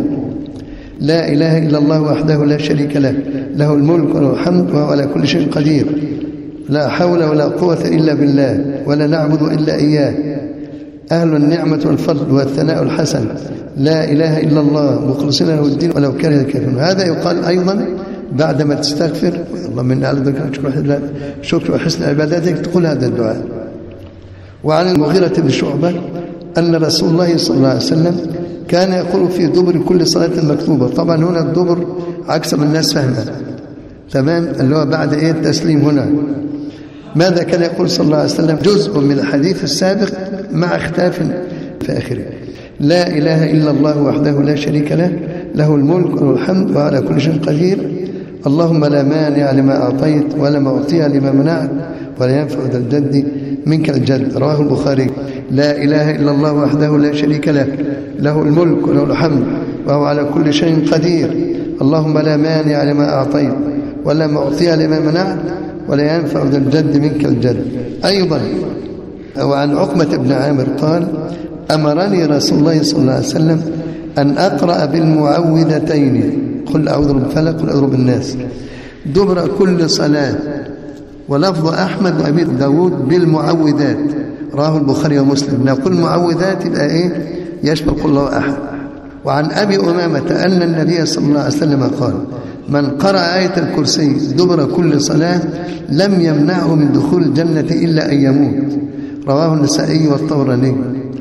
A: لا إله إلا الله وحده لا شريك له له الملك وله الحمد وهو على كل شيء قدير لا حول ولا قوة إلا بالله ولا نعبد إلا إياه أهل النعمة والفضل والثناء الحسن لا إله إلا الله مخلصين له الدين ولو كره الكافرون. هذا يقال أيضا بعدما تستغفر اللهم إني أعوذ بك شكر وحسن عبادتك تقول هذا الدعاء. وعن المغيرة بن شعبة أن رسول الله صلى الله عليه وسلم كان يقول في دبر كل صلاة مكتوبة. طبعا هنا الدبر عكس ما الناس فهمها تمام اللي هو بعد إيه التسليم. هنا ماذا كان يقول صلى الله عليه وسلم؟ جزء من الحديث السابق مع اختلاف في آخره. لا إله إلا الله وحده لا شريك له له الملك وله الحمد وعلى كل شيء قدير اللهم لا مانع لما أعطيت ولا معطي لما منعت ولا ينفع ذا الجد منك الجد. رواه البخاري. لا إله إلا الله وحده لا شريك له له الملك وله الحمد وهو على كل شيء قدير اللهم لا مانع لما أعطيت ولا معطي لما منعت ولا ينفع ذا الجد منك الجد. أيضا وعن عقبة بن عامر قال أمرني رسول الله صلى الله عليه وسلم أن أقرأ بالمعوذتين قل أعوذ بالفلق قل أعوذ بالناس دبر كل صلاة. ولفظ أحمد وأبي داود بالمعوذات. رواه البخاري ومسلم. نقول معوذات يبقى إيه؟ يشمل قل الله أحد. وعن أبي أمامة أن النبي صلى الله عليه وسلم قال من قرأ آية الكرسي دبر كل صلاة لم يمنعه من دخول الجنة إلا أن يموت. رواه النسائي والطبراني.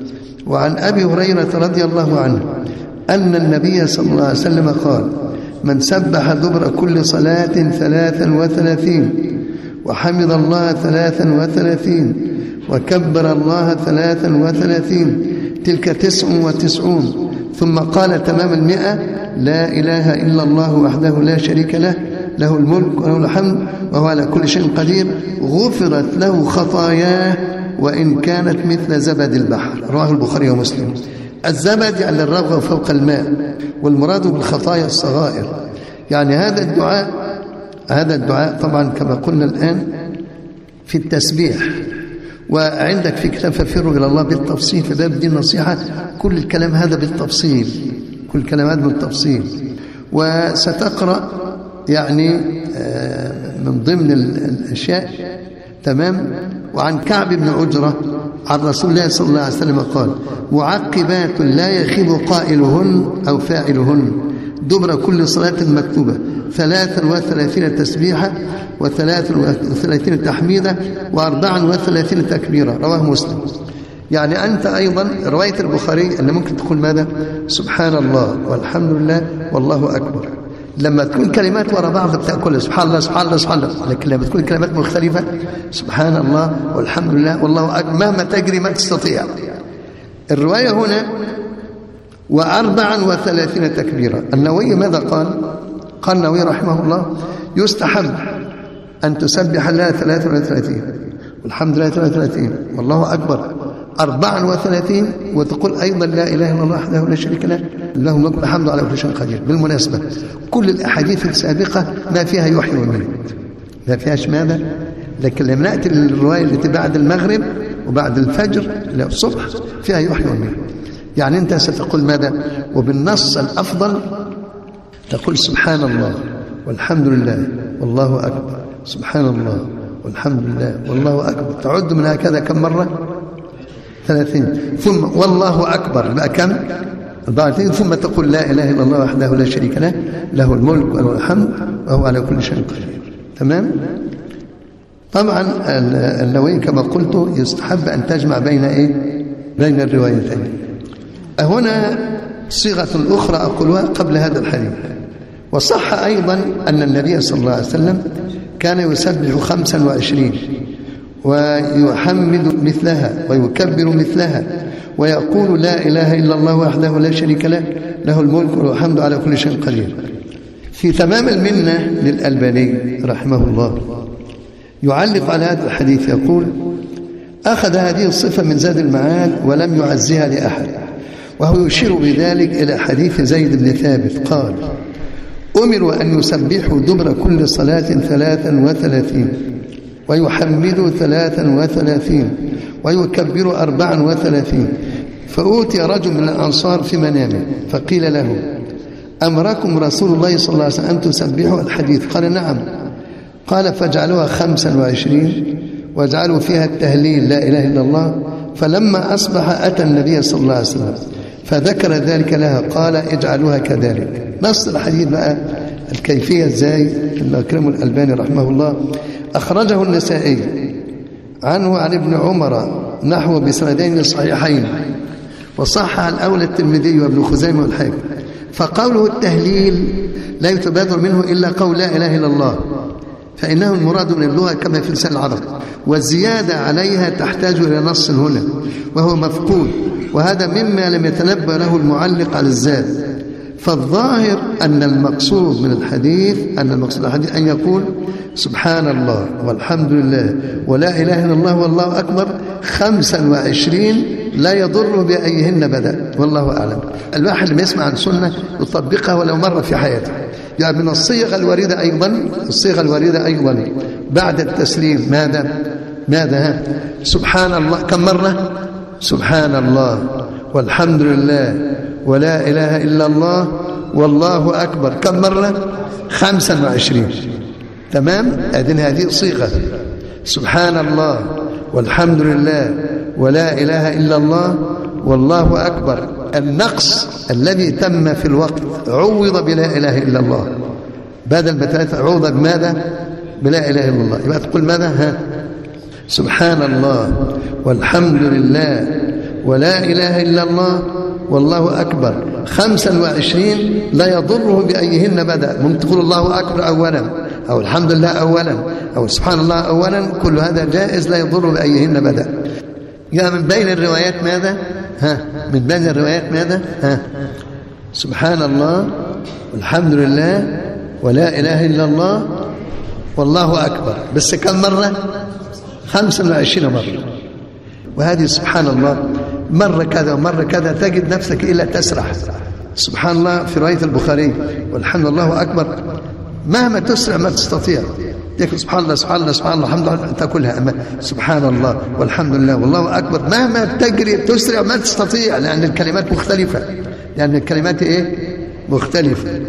A: وعن أبي هريرة رضي الله عنه أن النبي صلى الله عليه وسلم قال من سبح دبر كل صلاة ثلاثا وثلاثين وحمد الله ثلاثا وثلاثين وكبر الله ثلاثا وثلاثين تلك تسع وتسعون ثم قال تمام المئة لا إله إلا الله وحده لا شريك له له الملك وله الحمد وهو على كل شيء قدير غفرت له خطاياه وإن كانت مثل زبد البحر، رواه البخاري ومسلم. الزبد يعني الرغوة فوق الماء، والمراد بالخطايا الصغائر. يعني هذا الدعاء هذا الدعاء طبعا كما قلنا الآن في التسبيح، وعندك في كتاب ففروا إلى الله بالتفصيل في باب دي النصيحة، كل الكلام هذا بالتفصيل، كل الكلام هذا بالتفصيل. وستقرأ يعني من ضمن الأشياء تمام. وعن كعب بن عجرة عن رسول الله صلى الله عليه وسلم قال: معقبات لا يخيب قائلهن أو فاعلهن دبر كل صلاة مكتوبة ثلاثا وثلاثين تسبيحة وثلاثا وثلاثين تحميدة وأربعا وثلاثين تكبيرة، رواه مسلم. يعني أنت أيضا رواية البخاري أن ممكن تقول ماذا؟ سبحان الله والحمد لله والله أكبر. لما تكون كلمات وراء بعض بتأكل سبحان الله سبحان الله سبحان الله، لكن لما تكون كلمات مختلفة سبحان الله والحمد لله والله أكبر مهما تجري ما تستطيع. الرواية هنا وأربعا وثلاثين تكبيرة. النووي ماذا قال؟ قال النووي رحمه الله: يستحب أن تسبح الله ثلاثة وثلاثين والحمد لله ثلاثة وثلاثين والله أكبر أربعا وثلاثين، وتقول أيضا لا إله إلا الله وحده لا شريك له له الملك والحمد على كل شيء قدير. بالمناسبة كل الأحاديث السابقة ما فيها يحيي ويميت، ما فيهاش ماذا؟ لكن لما نأتي للرواية التي بعد المغرب وبعد الفجر إلى الصبح فيها يحيي ويميت. يعني أنت ستقول ماذا؟ وبالنص الأفضل تقول سبحان الله والحمد لله والله أكبر، سبحان الله والحمد لله والله أكبر، تعد من هكذا كم مرة؟ ثلاثين. ثم والله أكبر بقى كم؟ أربعين. ثم تقول لا إله إلا الله وحده لا شريك له له الملك وله الحمد وهو على كل شيء قدير. تمام؟ طبعا النووي كما قلت يستحب أن تجمع بين إيه؟ بين الروايتين. هنا صيغة أخرى أقولها قبل هذا الحديث. وصح أيضا أن النبي صلى الله عليه وسلم كان يسبح خمسا وعشرين ويحمد مثلها ويكبر مثلها ويقول لا إله إلا الله وحده لا شريك له له الملك والحمد على كل شيء قدير. في تمام المنة للألباني رحمه الله يعلق على هذا الحديث يقول: أخذ هذه الصفة من زاد المعاد ولم يعزها لأحد، وهو يشير بذلك إلى حديث زيد بن ثابت قال: أمروا أن يسبحوا دبر كل صلاة ثلاثا وثلاثين ويحمدوا ثلاثا وثلاثين ويكبروا أربعا وثلاثين. فأوتي رجل من الأنصار في منامه فقيل له: أمركم رسول الله صلى الله عليه وسلم أن تسبحوا الحديث؟ قال: نعم. قال: فاجعلوها خمسا وعشرين واجعلوا فيها التهليل لا إله إلا الله. فلما أصبح أتى النبي صلى الله عليه وسلم فذكر ذلك لها قال: اجعلوها كذلك. نص الحديث بقى الكيفية ازاي اللي أكرمه الألباني رحمه الله. أخرجه النسائي عنه عن ابن عمر نحو بسندين صحيحين، وصحح الأول الترمذي وابن خزيمة والحاكم. فقوله التهليل لا يتبادر منه إلا قول لا إله إلا الله، فإنه المراد من اللغة كما في لسان العرب، والزيادة عليها تحتاج إلى نص هنا وهو مفقود، وهذا مما لم يتنبه له المعلق على الزاد. فالظاهر أن المقصود من الحديث أن المقصود من الحديث أن يقول سبحان الله والحمد لله ولا إله إلا الله والله أكبر خمسا وعشرين لا يضر بأيهن بدأ، والله أعلم. الواحد لما يسمع عن سنة يطبقها ولو مرة في حياته. يعني من الصيغة الواردة أيضا الصيغة الواردة أيضا بعد التسليم ماذا ماذا سبحان الله كم مرة؟ سبحان الله والحمد لله ولا إله إلا الله والله أكبر كم مرة؟ خمسا وعشرين. تمام؟ أذن هذه الصيغة سبحان الله والحمد لله ولا إله إلا الله والله أكبر. النقص الذي تم في الوقت عوض بلا إله إلا الله، بدل بثلاثة عوض بماذا؟ بلا إله إلا الله. يبقى تقول ماذا؟ ها سبحان الله والحمد لله ولا إله إلا الله والله أكبر خمسا وعشرين لا يضره بأيهن بدأ. ممكن تقول الله أكبر أولا أو الحمد لله أولا أو سبحان الله أولا، كل هذا جائز لا يضر بأيهن بدأ. جاء من بين الروايات ماذا؟ ها من بين الروايات ماذا؟ ها سبحان الله والحمد لله ولا إله إلا الله والله أكبر، بس كم مرة؟ خمسا وعشرين مرة. وهذه سبحان الله مرة كذا ومرة كذا تجد نفسك إلا تسرح. سبحان الله في رواية البخاري والحمد لله أكبر مهما تسرع ما تستطيع. يقول سبحان الله سبحان الله سبحان الله الحمد لله تقولها، أما سبحان الله والحمد لله والله أكبر مهما تجري تسرع ما تستطيع، لأن الكلمات مختلفة، لأن الكلمات إيه مختلفة.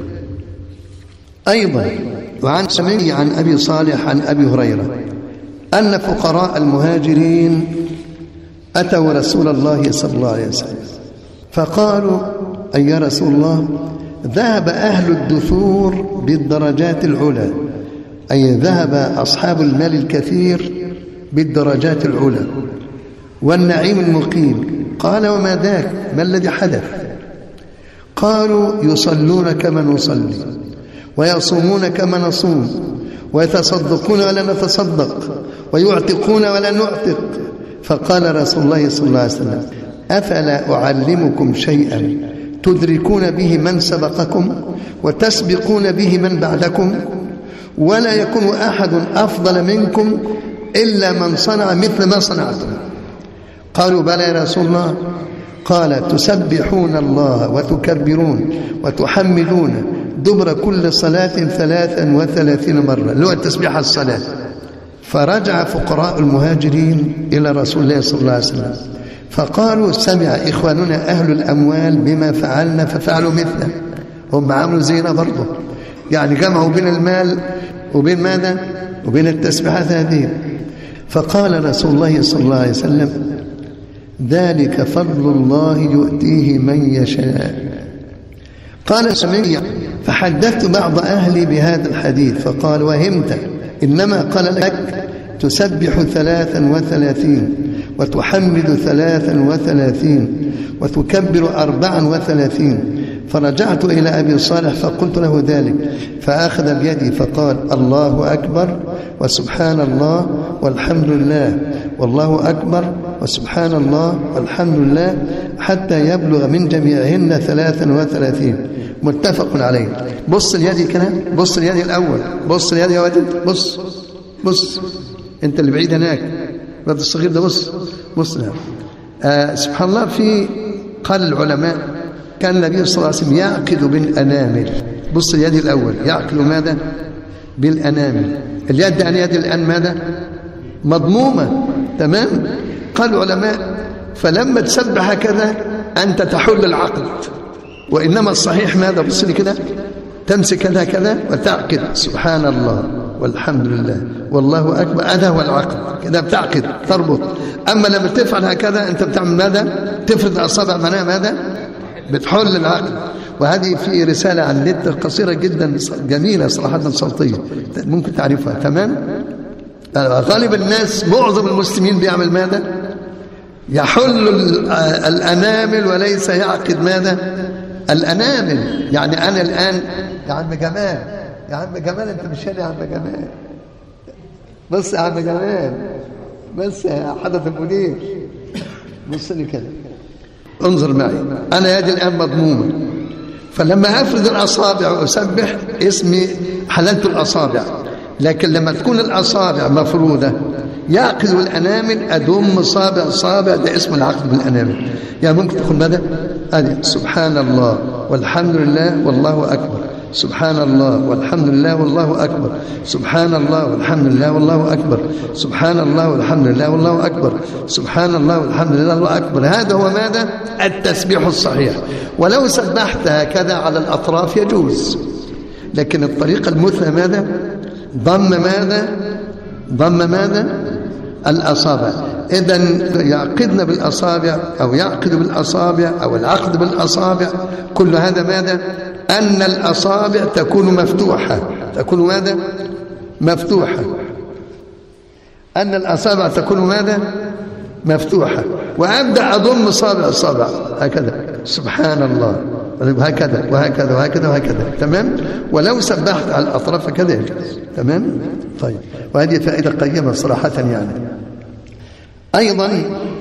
A: أيضا وعن سمي عن أبي صالح عن أبي هريرة أن فقراء المهاجرين أتوا رسول الله صلى الله عليه وسلم فقالوا أي يا رسول الله ذهب أهل الدثور بالدرجات العلى، أي ذهب أصحاب المال الكثير بالدرجات العلى والنعيم المقيم. قال وما ذاك؟ ما الذي حدث؟ قالوا يصلون كما نصلي ويصومون كما نصوم ويتصدقون ولا نتصدق ويعتقون ولا نعتق. فقال رسول الله صلى الله عليه وسلم أفلا أعلمكم شيئا تدركون به من سبقكم وتسبقون به من بعدكم ولا يكون أحد أفضل منكم إلا من صنع مثل ما صنعتم. قالوا بلى يا رسول الله. قال تسبحون الله وتكبرون وتحمدون دبر كل صلاة ثلاثا وثلاثين مرة، اللي هو التسبيح الصلاة. فرجع فقراء المهاجرين إلى رسول الله صلى الله عليه وسلم فقالوا سمع إخواننا أهل الأموال بما فعلنا ففعلوا مثله. هم عملوا زينا برضه، يعني جمعوا بين المال وبين ماذا؟ وبين التسبيحات هذه. فقال رسول الله صلى الله عليه وسلم ذلك فضل الله يؤتيه من يشاء. قال سمي فحدثت بعض أهلي بهذا الحديث فقال وهمت، إنما قال لك تسبح ثلاثا وثلاثين وتحمد ثلاثا وثلاثين وتكبر أربعا وثلاثين. فرجعت إلى أبي صالح فقلت له ذلك فأخذ بيدي فقال الله أكبر وسبحان الله والحمد لله والله أكبر وسبحان الله والحمد لله حتى يبلغ من جميعهن ثلاثا وثلاثين. متفق عليه. بص اليدي كلام، بص اليدي الأول، بص اليدي يا ولد، بص بص أنت اللي بعيد هناك الولد الصغير ده، بص بص آه سبحان الله. في قال العلماء كان النبي صلى الله عليه وسلم يعقد بالأنامل. بص اليد الأول يعقد ماذا؟ بالأنامل. اليد أن يد الآن ماذا؟ مضمومة، تمام. قال العلماء فلما تسبح كذا أنت تحل العقد، وإنما الصحيح ماذا؟ بص لي كده تمسك كذا كذا وتعقد سبحان الله والحمد لله والله أكبر، هذا هو العقد، كده بتعقد تربط. أما لما تفعل هكذا أنت بتعمل ماذا؟ تفرد أصابع معناها ماذا؟ بتحل العقد. وهذه في رسالة عن النت قصيرة جدا جميلة صراحة صوتية ممكن تعرفها، تمام. غالب الناس معظم المسلمين بيعمل ماذا؟ يحل الأنامل وليس يعقد ماذا؟ الأنامل. يعني أنا الآن يا عم جمال، يا عم جمال أنت مش هنا يا عم جمال، بص يا عم جمال، بص يا حضرة المدير، بص لي كده، انظر معي. أنا يدي الآن مضمومة، فلما أفرد الأصابع وأسبح اسمي حللت الأصابع. لكن لما تكون الأصابع مفرودة يعقد الأنامل، أدم صابع صابع، ده اسم العقد بالأنامل. يعني ممكن تقول ماذا؟ هذه سبحان الله والحمد لله والله أكبر، سبحان الله والحمد لله والله أكبر، سبحان الله والحمد لله والله أكبر، سبحان الله والحمد لله والله أكبر، سبحان الله والحمد لله والله أكبر. هذا هو ماذا؟ التسبيح الصحيح. ولو سبحت هكذا على الأطراف يجوز، لكن الطريقة المثلى ماذا؟ ضم ماذا؟ ضم ماذا؟ الأصابع. إذن يعقدن بالأصابع أو يعقد بالأصابع أو العقد بالأصابع، كل هذا ماذا؟ أن الأصابع تكون مفتوحة، تكون ماذا؟ مفتوحة. أن الأصابع تكون ماذا؟ مفتوحة. وأبدأ أضم صابع صابع هكذا سبحان الله، وهكذا وهكذا وهكذا وهكذا، تمام. ولو سبحت على الأطراف كذا يجوز، تمام. طيب، وهذه فائدة قيمة صراحة يعني. أيضا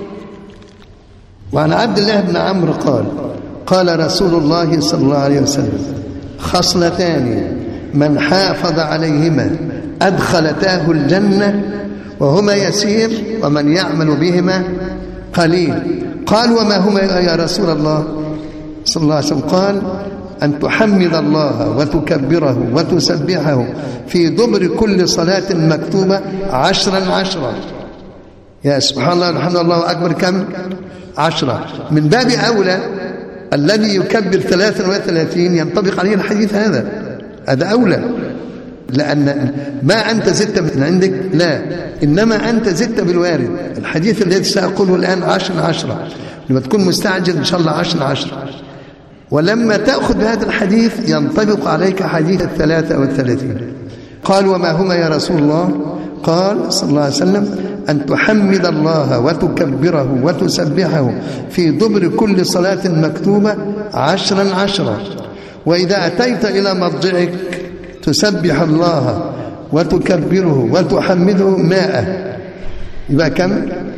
A: وعن عبد الله بن عمرو قال قال رسول الله صلى الله عليه وسلم خصلتان من حافظ عليهما أدخلتاه الجنة وهما يسير ومن يعمل بهما قليل. قال وما هما يا رسول الله صلى الله عليه وسلم؟ قال أن تحمد الله وتكبره وتسبحه في دبر كل صلاة مكتوبة عشرا عشرا. يا سبحان الله الحمد لله أكبر كم؟ عشرة. من باب أولى الذي يكبر ثلاثا وثلاثين ينطبق عليه الحديث هذا، هذا أولى، لأن ما أنت زدت من عندك، لا، إنما أنت زدت بالوارد. الحديث الذي سأقوله الآن عشرا عشرة، لما تكون مستعجل إن شاء الله عشرا عشرة، ولما تأخذ بهذا الحديث ينطبق عليك حديث الثلاثة والثلاثين. قال وما هما يا رسول الله؟ قال صلى الله عليه وسلم أن تحمد الله وتكبره وتسبحه في دبر كل صلاة مكتوبة عشرا عشرا، وإذا أتيت إلى مضجعك تسبح الله وتكبره وتحمده مائة. يبقى كم؟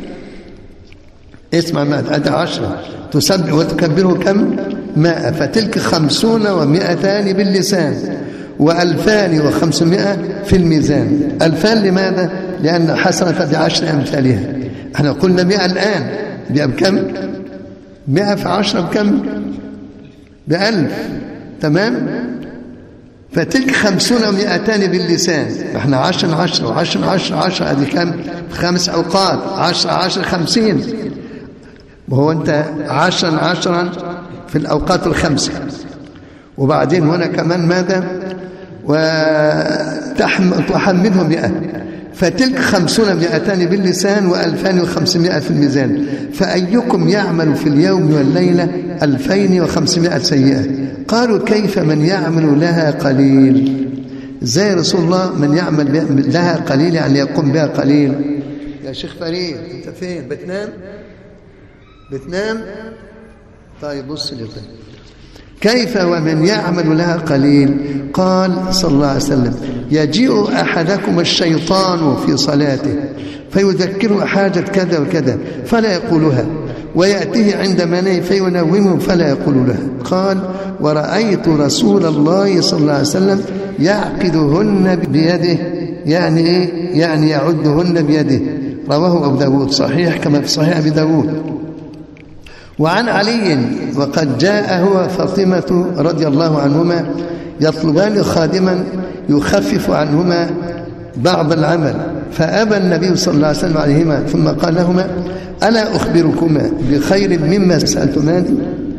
A: اسمع مائة، أدى عشرة، تسبح وتكبره كم؟ مائة، فتلك خمسون ومائتان باللسان وألفان وخمسمائة في الميزان. ألفان لماذا؟ لأن حسنة بعشر أمثالها. احنا قلنا مئة الآن، مئة بكم؟ مئة في عشرة بكم؟ بألف، تمام؟ فتلك خمسون ومائتان باللسان. احنا عشر عشر وعشر عشر عشر، هذه كم؟ خمس أوقات، عشر عشر خمسين. وهو أنت عشرا عشرا في الأوقات الخمسة، وبعدين هنا كمان ماذا؟ وتحمده مئة، فتلك خمسون مئتان باللسان وألفان وخمسمائة في الميزان. فأيكم يعمل في اليوم والليلة ألفين وخمسمائة سيئة؟ قالوا كيف من يعمل لها قليل؟ زي رسول الله من يعمل لها قليل يعني يقوم بها قليل. يا شيخ فريد انت فين؟ بتنام؟ بتنام؟ طيب بص لي طيب. كيف ومن يعمل لها قليل؟ قال صلى الله عليه وسلم يجيء أحدكم الشيطان في صلاته فيذكره حاجة كذا وكذا فلا يقولها، ويأتيه عند منيه فينومه فلا يقول لها. قال ورأيت رسول الله صلى الله عليه وسلم يعقدهن بيده، يعني إيه؟ يعني يعدهن بيده. رواه أبو داود صحيح كما في صحيح أبي داود. وعن علي وقد جاء هو فاطمة رضي الله عنهما يطلبان خادما يخفف عنهما بعض العمل، فأبى النبي صلى الله عليه وسلم عليهما، ثم قال لهما ألا أخبركما بخير مما سألتماني؟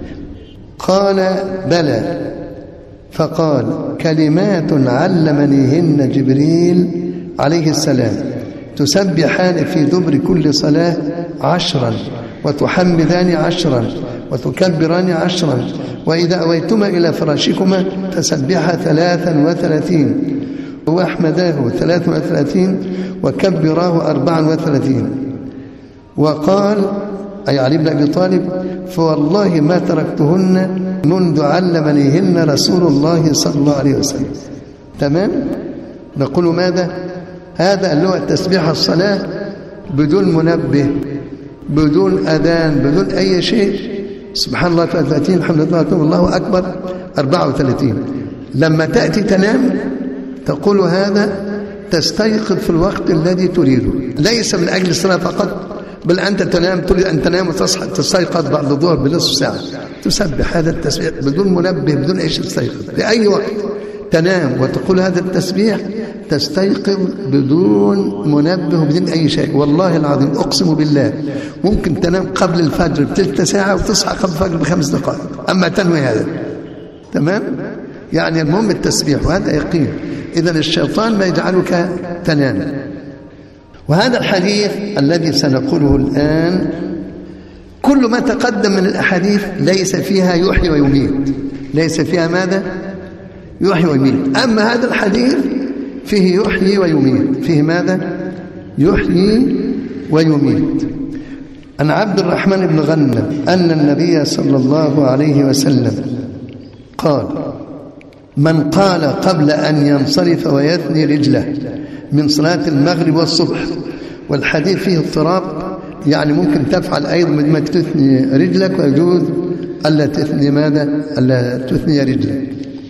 A: قال بلى. فقال كلمات علمنيهن جبريل عليه السلام تسبحان في دبر كل صلاة عشرا وتحمدان عشرا وتكبران عشرا، وإذا أويتما إلى فراشكما تسبحا ثلاثا وثلاثين واحمداه ثلاثا وثلاثين وكبراه أربعا وثلاثين. وقال أي علي بن أبي طالب فوالله ما تركتهن منذ علمنيهن رسول الله صلى الله عليه وسلم. تمام؟ نقول ماذا؟ هذا اللي هو التسبيح الصلاة بدون منبه، بدون أذان، بدون أي شيء. سبحان الله ثلاثين، الحمد لله الله أكبر أربعة وثلاثين. لما تأتي تنام تقول هذا تستيقظ في الوقت الذي تريده، ليس من أجل الصلاة فقط، بل أنت تنام تريد أن تنام وتصحى تستيقظ بعد الظهر بنصف ساعة تسبح هذا التسبيح بدون منبه بدون أي شيء، تستيقظ في أي وقت تنام وتقول هذا التسبيح تستيقظ بدون منبه بدون أي شيء. والله العظيم أقسم بالله ممكن تنام قبل الفجر بثلث ساعة وتصحى قبل الفجر بخمس دقائق، أما تنوي هذا. تمام؟ يعني المهم التسبيح، وهذا يقين. إذن الشيطان ما يجعلك تنام. وهذا الحديث الذي سنقوله الآن كل ما تقدم من الأحاديث ليس فيها يحيي ويميت، ليس فيها ماذا؟ يحيي ويميت. أما هذا الحديث فيه يحيي ويميت، فيه ماذا؟ يحيي ويميت. عن عبد الرحمن بن غنم أن النبي صلى الله عليه وسلم قال من قال قبل أن ينصرف ويثني رجله من صلاة المغرب والصبح، والحديث فيه اضطراب، يعني ممكن تفعل أيضا ما تثني رجلك ويجوز ألا تثني ماذا؟ ألا تثني رجلك.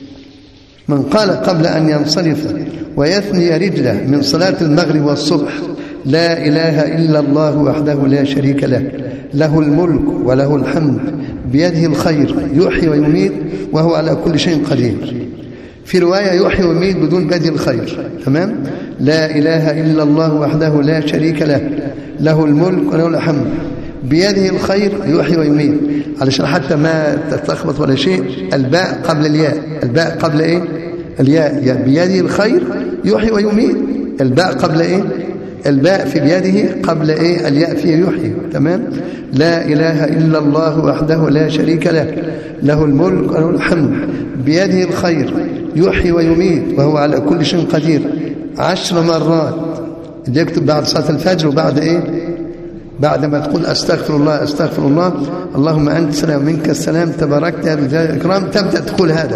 A: من قال قبل أن ينصرف ويثني رجله من صلاة المغرب والصبح لا إله إلا الله وحده لا شريك له له الملك وله الحمد بيده الخير يحيي ويميت وهو على كل شيء قدير. في رواية يحيي ويميت بدون بيده الخير. تمام. لا إله إلا الله وحده لا شريك له له الملك وله الحمد بيده الخير يحيي ويميت، علشان حتى ما تتلخبط ولا شيء. الباء قبل الياء، الباء قبل ايه؟ الياء. بيده الخير يحيي ويميت، الباء قبل ايه؟ الباء في بيده قبل ايه؟ الياء فيه يحيي. تمام. لا اله الا الله وحده لا شريك له له الملك وله الحمد بيده الخير يحيي ويميت وهو على كل شيء قدير عشر مرات. يكتب بعد صلاة الفجر وبعد ايه؟ بعد ما تقول استغفر الله استغفر الله اللهم انت السلام منك السلام تباركت يا ذا الجلال والاكرام، تبدا تقول هذا.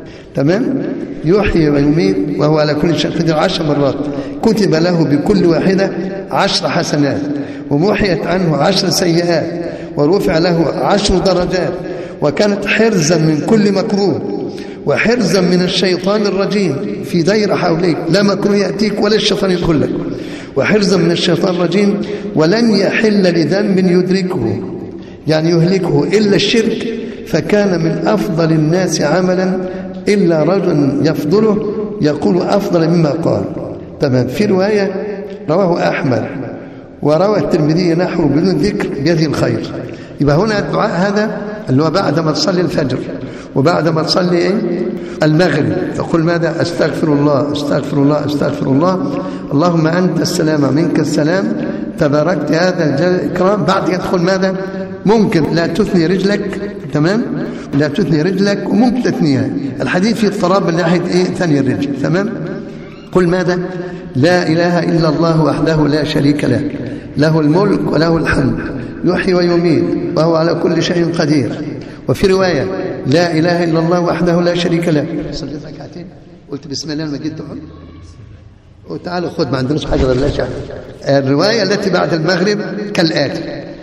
A: تمام. يحيي ويميت وهو على كل شيء قدير عشر مرات. كتب له بكل واحده عشر حسنات ومحيت عنه عشر سيئات ورفع له عشر درجات، وكانت حرزا من كل مكروه وحرزا من الشيطان الرجيم في دايره حواليك، لا مكروه ياتيك ولا الشيطان يدخل لك، وحرزا من الشيطان الرجيم. ولن يحل لذنب يدركه يعني يهلكه إلا الشرك، فكان من أفضل الناس عملا إلا رجل يفضله يقول أفضل مما قال. تمام. في رواية رواه أحمد وروى الترمذي نحو بدون ذكر بيده الخير. يبقى هنا الدعاء هذا اللي هو بعد ما تصلي الفجر وبعد ما تصلي ايه؟ المغرب، تقول ماذا؟ استغفر الله استغفر الله استغفر الله اللهم انت السلام منك السلام تباركت هذا الجلال الاكرام. بعد يدخل ماذا؟ ممكن لا تثني رجلك. تمام. لا تثني رجلك وممكن تثنيها. الحديث في اضطراب من ناحيه ايه؟ ثاني الرجل. تمام. قل ماذا؟ لا اله الا الله وحده لا شريك له له الملك وله الحمد يحيي ويميت وهو على كل شيء قدير. وفي رواية لا إله إلا الله وحده لا شريك له. صليت ركعتين قلت بسم الله لما جيت تقول وتعالوا خذ ما عندناش حاجة غير لا شيء. الرواية التي بعد المغرب كالآتي: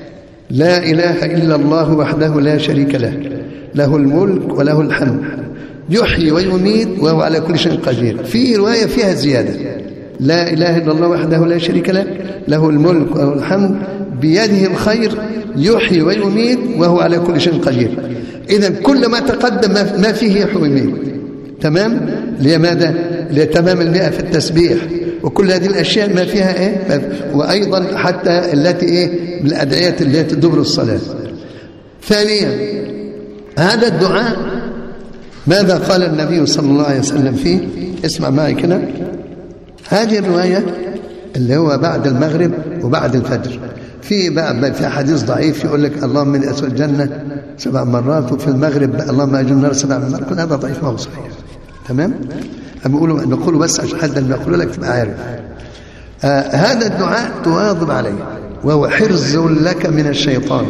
A: لا إله إلا الله وحده لا شريك له له الملك وله الحمد يحيي ويميت وهو على كل شيء قدير. في رواية فيها زيادة: لا إله إلا الله وحده لا شريك له له الملك وله الحمد بيده الخير يحيي ويميت وهو على كل شيء قدير. إذن كل ما تقدم ما فيه يحيي ويميت. تمام. لماذا؟ لتمام المئة في التسبيح وكل هذه الأشياء ما فيها إيه؟ وأيضا حتى التي إيه؟ من الأدعية التي تدبر الصلاة. ثانيا هذا الدعاء ماذا قال النبي صلى الله عليه وسلم فيه؟ اسمع معي كده. هذه الرواية اللي هو بعد المغرب وبعد الفجر، في بقى في حديث ضعيف يقول لك اللهم اني اسال الجنه سبع مرات، وفي المغرب اللهم اجر النار سبع مرات. كل هذا ضعيف ما هو صحيح. تمام. بقولوا نقوله بس عشان حد اللي يقول لك تبقى عارف. آه هذا الدعاء تواظب عليه وهو حرز لك من الشيطان.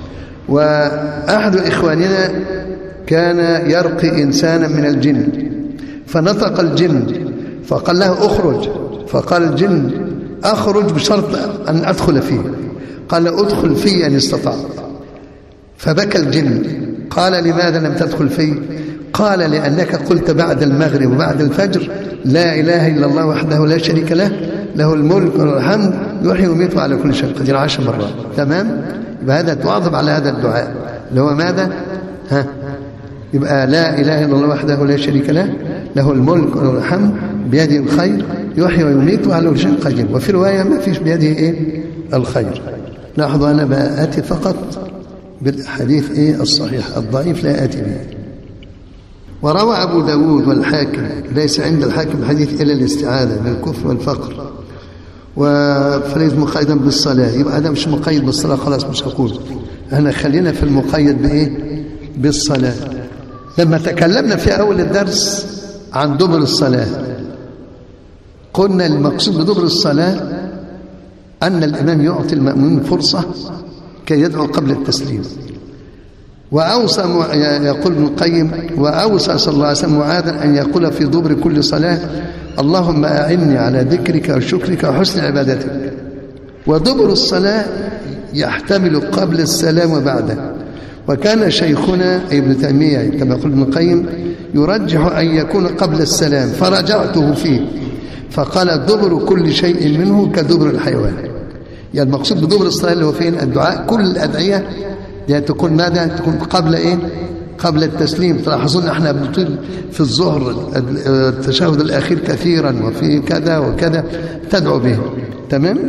A: واحد اخواننا كان يرقي انسانا من الجن، فنطق الجن فقال له اخرج، فقال الجن أخرج بشرط أن أدخل فيه. قال أدخل فيه إن استطعت. فبكى الجن. قال لماذا لم تدخل فيه؟ قال لأنك قلت بعد المغرب وبعد الفجر لا إله إلا الله وحده لا شريك له له الملك وله الحمد يحيي ويميت على كل شيء قدير عشر مرات. تمام. يبقى هذا تواظب على هذا الدعاء اللي هو ماذا؟ ها يبقى لا إله إلا الله وحده لا شريك له له الملك وله الحمد بيده الخير يحيي ويميت وعلى كل شيء قدير. وفي رواية ما فيش بيده إيه؟ الخير. لاحظوا أنا بآتي فقط بالحديث إيه؟ الصحيح، الضعيف لا آتي به. وروى أبو داود والحاكم، ليس عند الحاكم حديث إلا الاستعاذة من الكفر والفقر، فليس مقيدا بالصلاة. يبقى أنا مش مقيد بالصلاة خلاص مش هقول. أنا خلينا في المقيد بإيه؟ بالصلاة. لما تكلمنا في أول الدرس عن دبر الصلاة قلنا المقصود بدبر الصلاة أن الإمام يعطي المأمومين فرصة كي يدعو قبل التسليم. وأوصى يقول ابن القيم وأوصى صلى الله عليه وسلم معاذا أن يقول في دبر كل صلاة اللهم أعني على ذكرك وشكرك وحسن عبادتك. ودبر الصلاة يحتمل قبل السلام وبعده. وكان شيخنا ابن تيمية كما يقول ابن القيم يرجح أن يكون قبل السلام، فرجعته فيه فقال دبر كل شيء منه كدبر الحيوان. يعني المقصود بدبر الصلاة اللي هو فين؟ الدعاء. كل الأدعية يعني تكون ماذا؟ تكون قبل إيه؟ قبل التسليم. تلاحظون احنا بنطيل في الظهر التشهد الأخير كثيرا، وفي كذا وكذا تدعو به. تمام؟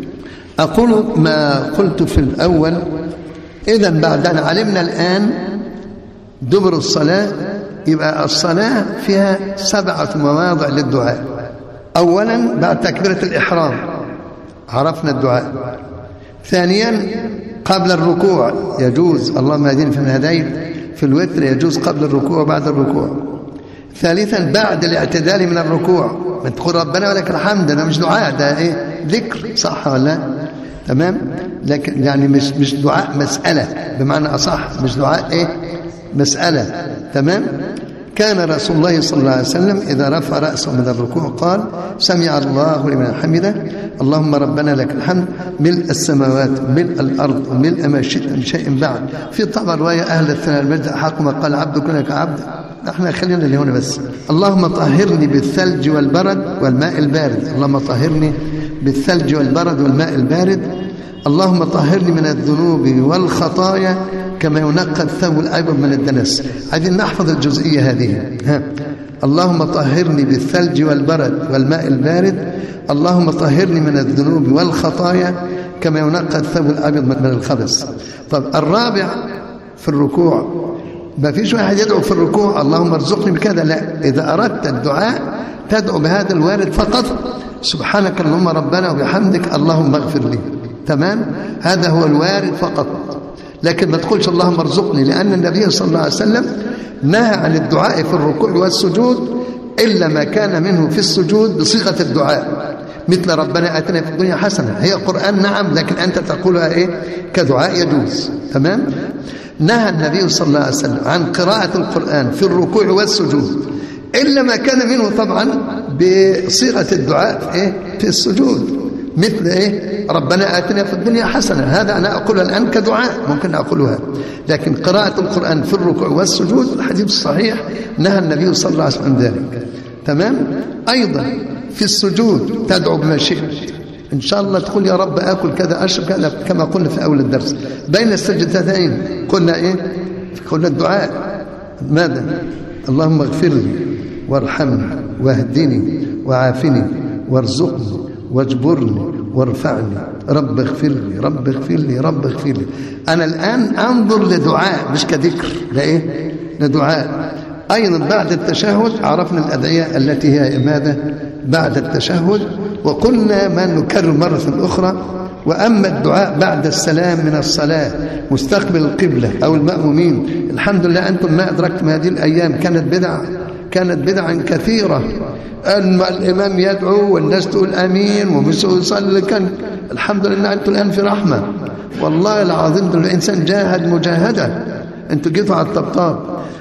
A: أقول ما قلت في الأول. إذن بعد أن علمنا الآن دبر الصلاة، يبقى الصلاة فيها سبعة مواضع للدعاء. أولا بعد تكبيرة الإحرام عرفنا الدعاء. ثانيا قبل الركوع يجوز اللهم اهدني فيمن هديت، في الوتر يجوز قبل الركوع وبعد الركوع. ثالثا بعد الاعتدال من الركوع، ما تقول ربنا ولك الحمد، ده مش دعاء، ده ايه؟ ذكر، صح ولا لا؟ تمام. لكن يعني مش مش دعاء مسألة بمعنى أصح، مش دعاء ايه؟ مسألة. تمام. كان رسول الله صلى الله عليه وسلم إذا رفع رأسه من الركوع قال سمع الله لمن حمده اللهم ربنا لك الحمد ملء السماوات ملء الأرض وملء ما شئت من شيء بعد. في طبعا رواية أهل الثناء المجد أحق ما قال عبدك لك عبد. احنا خلينا اللي هنا بس. اللهم طهرني بالثلج والبرد والماء البارد. اللهم طهرني بالثلج والبرد والماء البارد. اللهم طهرني من الذنوب والخطايا كما ينقى الثوب الأبيض من الدنس. عايزين نحفظ الجزئية هذه. ها. اللهم طهرني بالثلج والبرد والماء البارد. اللهم طهرني من الذنوب والخطايا كما ينقى الثوب الأبيض من الخبث. طب الرابع في الركوع، ما فيش واحد يدعو في الركوع اللهم ارزقني بكذا، لا. إذا أردت الدعاء تدعو بهذا الوارد فقط، سبحانك اللهم ربنا وبحمدك اللهم اغفر لي. تمام. هذا هو الوارد فقط، لكن ما تقولش اللهم ارزقني، لأن النبي صلى الله عليه وسلم نهى عن الدعاء في الركوع والسجود إلا ما كان منه في السجود بصيغة الدعاء، مثل ربنا آتنا في الدنيا حسنة. هي قرآن نعم، لكن أنت تقولها إيه؟ كدعاء يجوز. تمام. نهى النبي صلى الله عليه وسلم عن قراءة القرآن في الركوع والسجود إلا ما كان منه طبعا بصيغة الدعاء في, إيه؟ في السجود، مثل إيه؟ ربنا آتنا في الدنيا حسنة. هذا أنا أقولها الآن كدعاء، ممكن أقولها. لكن قراءة القرآن في الركوع والسجود الحديث الصحيح نهى النبي صلى الله عليه وسلم ذلك. تمام. أيضا في السجود تدعو بما شئت، إن شاء الله تقول يا رب أكل كذا أشرب كذا، كما قلنا في أول الدرس. بين السجدتين قلنا إيه؟ قلنا الدعاء ماذا؟ اللهم اغفر لي وارحمني واهدني وعافني وارزقني واجبرني وارفعني، رب اغفر لي رب اغفر لي رب اغفر لي. أنا الآن أنظر لدعاء مش كذكر، لإيه؟ لدعاء. أيضا بعد التشهد عرفنا الأدعية التي هي ماذا؟ بعد التشهد. وقلنا ما نكرر مرة أخرى. وأما الدعاء بعد السلام من الصلاة مستقبل القبلة أو المأمومين، الحمد لله أنتم ما أدركتم هذه الأيام كانت بدع، كانت بدعا كثيرة. أما الإمام يدعو والناس تقول أمين ومش يصلي، كان الحمد لله أنتم الآن في رحمة والله العظيم. الإنسان جاهد مجاهدة، أنتم جيتوا على الطبطاب.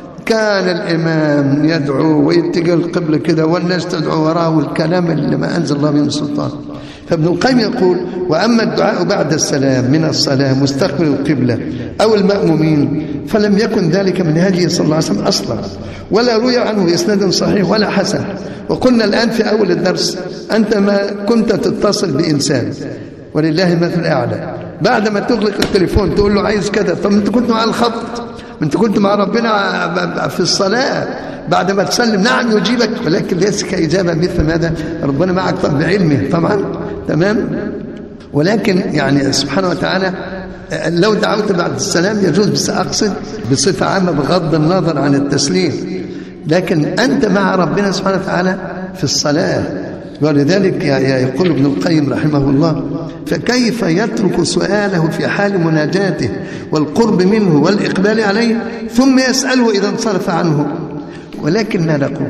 A: كان الإمام يدعو ويتجه القبلة كده والناس تدعو وراه، والكلام اللي ما أنزل الله من سلطان. فابن القيم يقول وأما الدعاء بعد السلام من الصلاة مستقبل القبلة أو المأمومين فلم يكن ذلك من هديه صلى الله عليه وسلم أصلا، ولا روي عنه بإسناد صحيح ولا حسن. وقلنا الآن في أول الدرس أنت ما كنت تتصل بإنسان ولله المثل الأعلى، بعد ما تغلق التليفون تقول له عايز كذا، طب أنت كنت مع الخط، أنت كنت مع ربنا في الصلاة، بعد ما تسلم نعم يجيبك، ولكن ليس كإجابة مثل ماذا؟ ربنا معك طب بعلمه طبعا. تمام. ولكن يعني سبحانه وتعالى لو دعوت بعد السلام يجوز، بس أقصد بصفة عامة بغض النظر عن التسليم، لكن أنت مع ربنا سبحانه وتعالى في الصلاة. ولذلك يقول ابن القيم رحمه الله فكيف يترك سؤاله في حال مناجاته والقرب منه والإقبال عليه ثم يسأله إذا انصرف عنه. ولكننا نقول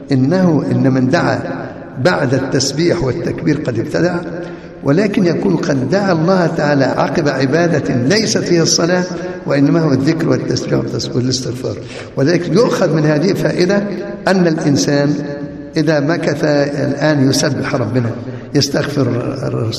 A: إنه إن من دعا بعد التسبيح والتكبير قد ابتدع، ولكن يكون قد دعا الله تعالى عقب عبادة ليست هي الصلاة، وإنما هو الذكر والتسبيح والاستغفار. ولذلك يؤخذ من هذه فائدة أن الإنسان إذا مكث الآن يسبح ربنا، يستغفر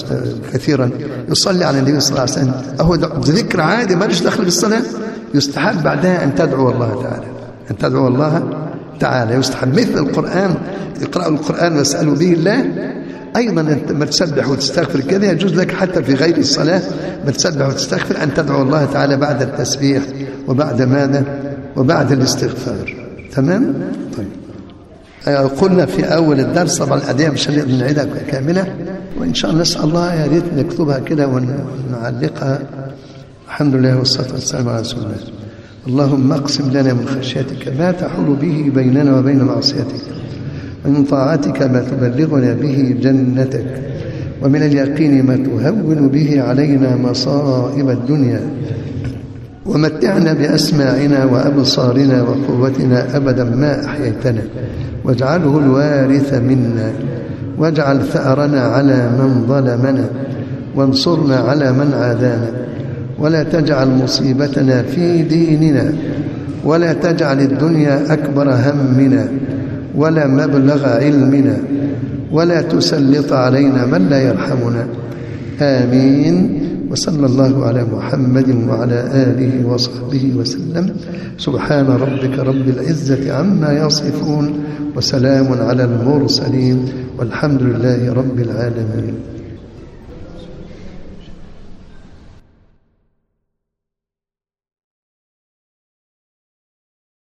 A: كثيرا، يصلي على النبي صلى الله عليه وسلم، أهو ذكر عادي مالش دخل بالصلاة، يستحب بعدها أن تدعو الله تعالى، أن تدعو الله تعالى يستحب. مثل القرآن، يقرأوا القرآن ويسألوا به الله، أيضا أنت ما تسبح وتستغفر كذا يجوز لك حتى في غير الصلاة ما تسبح وتستغفر أن تدعو الله تعالى بعد التسبيح وبعد ماذا وبعد الاستغفار. تمام؟ طيب قلنا في أول الدرس طبعا الأدعية مش هنقدر نعيدها كاملة، وإن شاء الله نسأل الله يا ريت نكتبها كده ونعلقها. الحمد لله والصلاة والسلام على رسول الله. اللهم اقسم لنا من خشيتك ما تحول به بيننا وبين معصيتك، ومن طاعتك ما تبلغنا به جنتك، ومن اليقين ما تهون به علينا مصائب الدنيا، ومتعنا بأسماعنا وأبصارنا وقوتنا أبدا ما أحييتنا، واجعله الوارث منا، واجعل ثأرنا على من ظلمنا، وانصرنا على من عادانا، ولا تجعل مصيبتنا في ديننا، ولا تجعل الدنيا أكبر همنا ولا مبلغ علمنا، ولا تسلط علينا من لا يرحمنا. آمين. وصلى الله على محمد وعلى آله وصحبه وسلم. سبحان ربك رب العزة عما يصفون، وسلام على المرسلين، والحمد لله رب العالمين.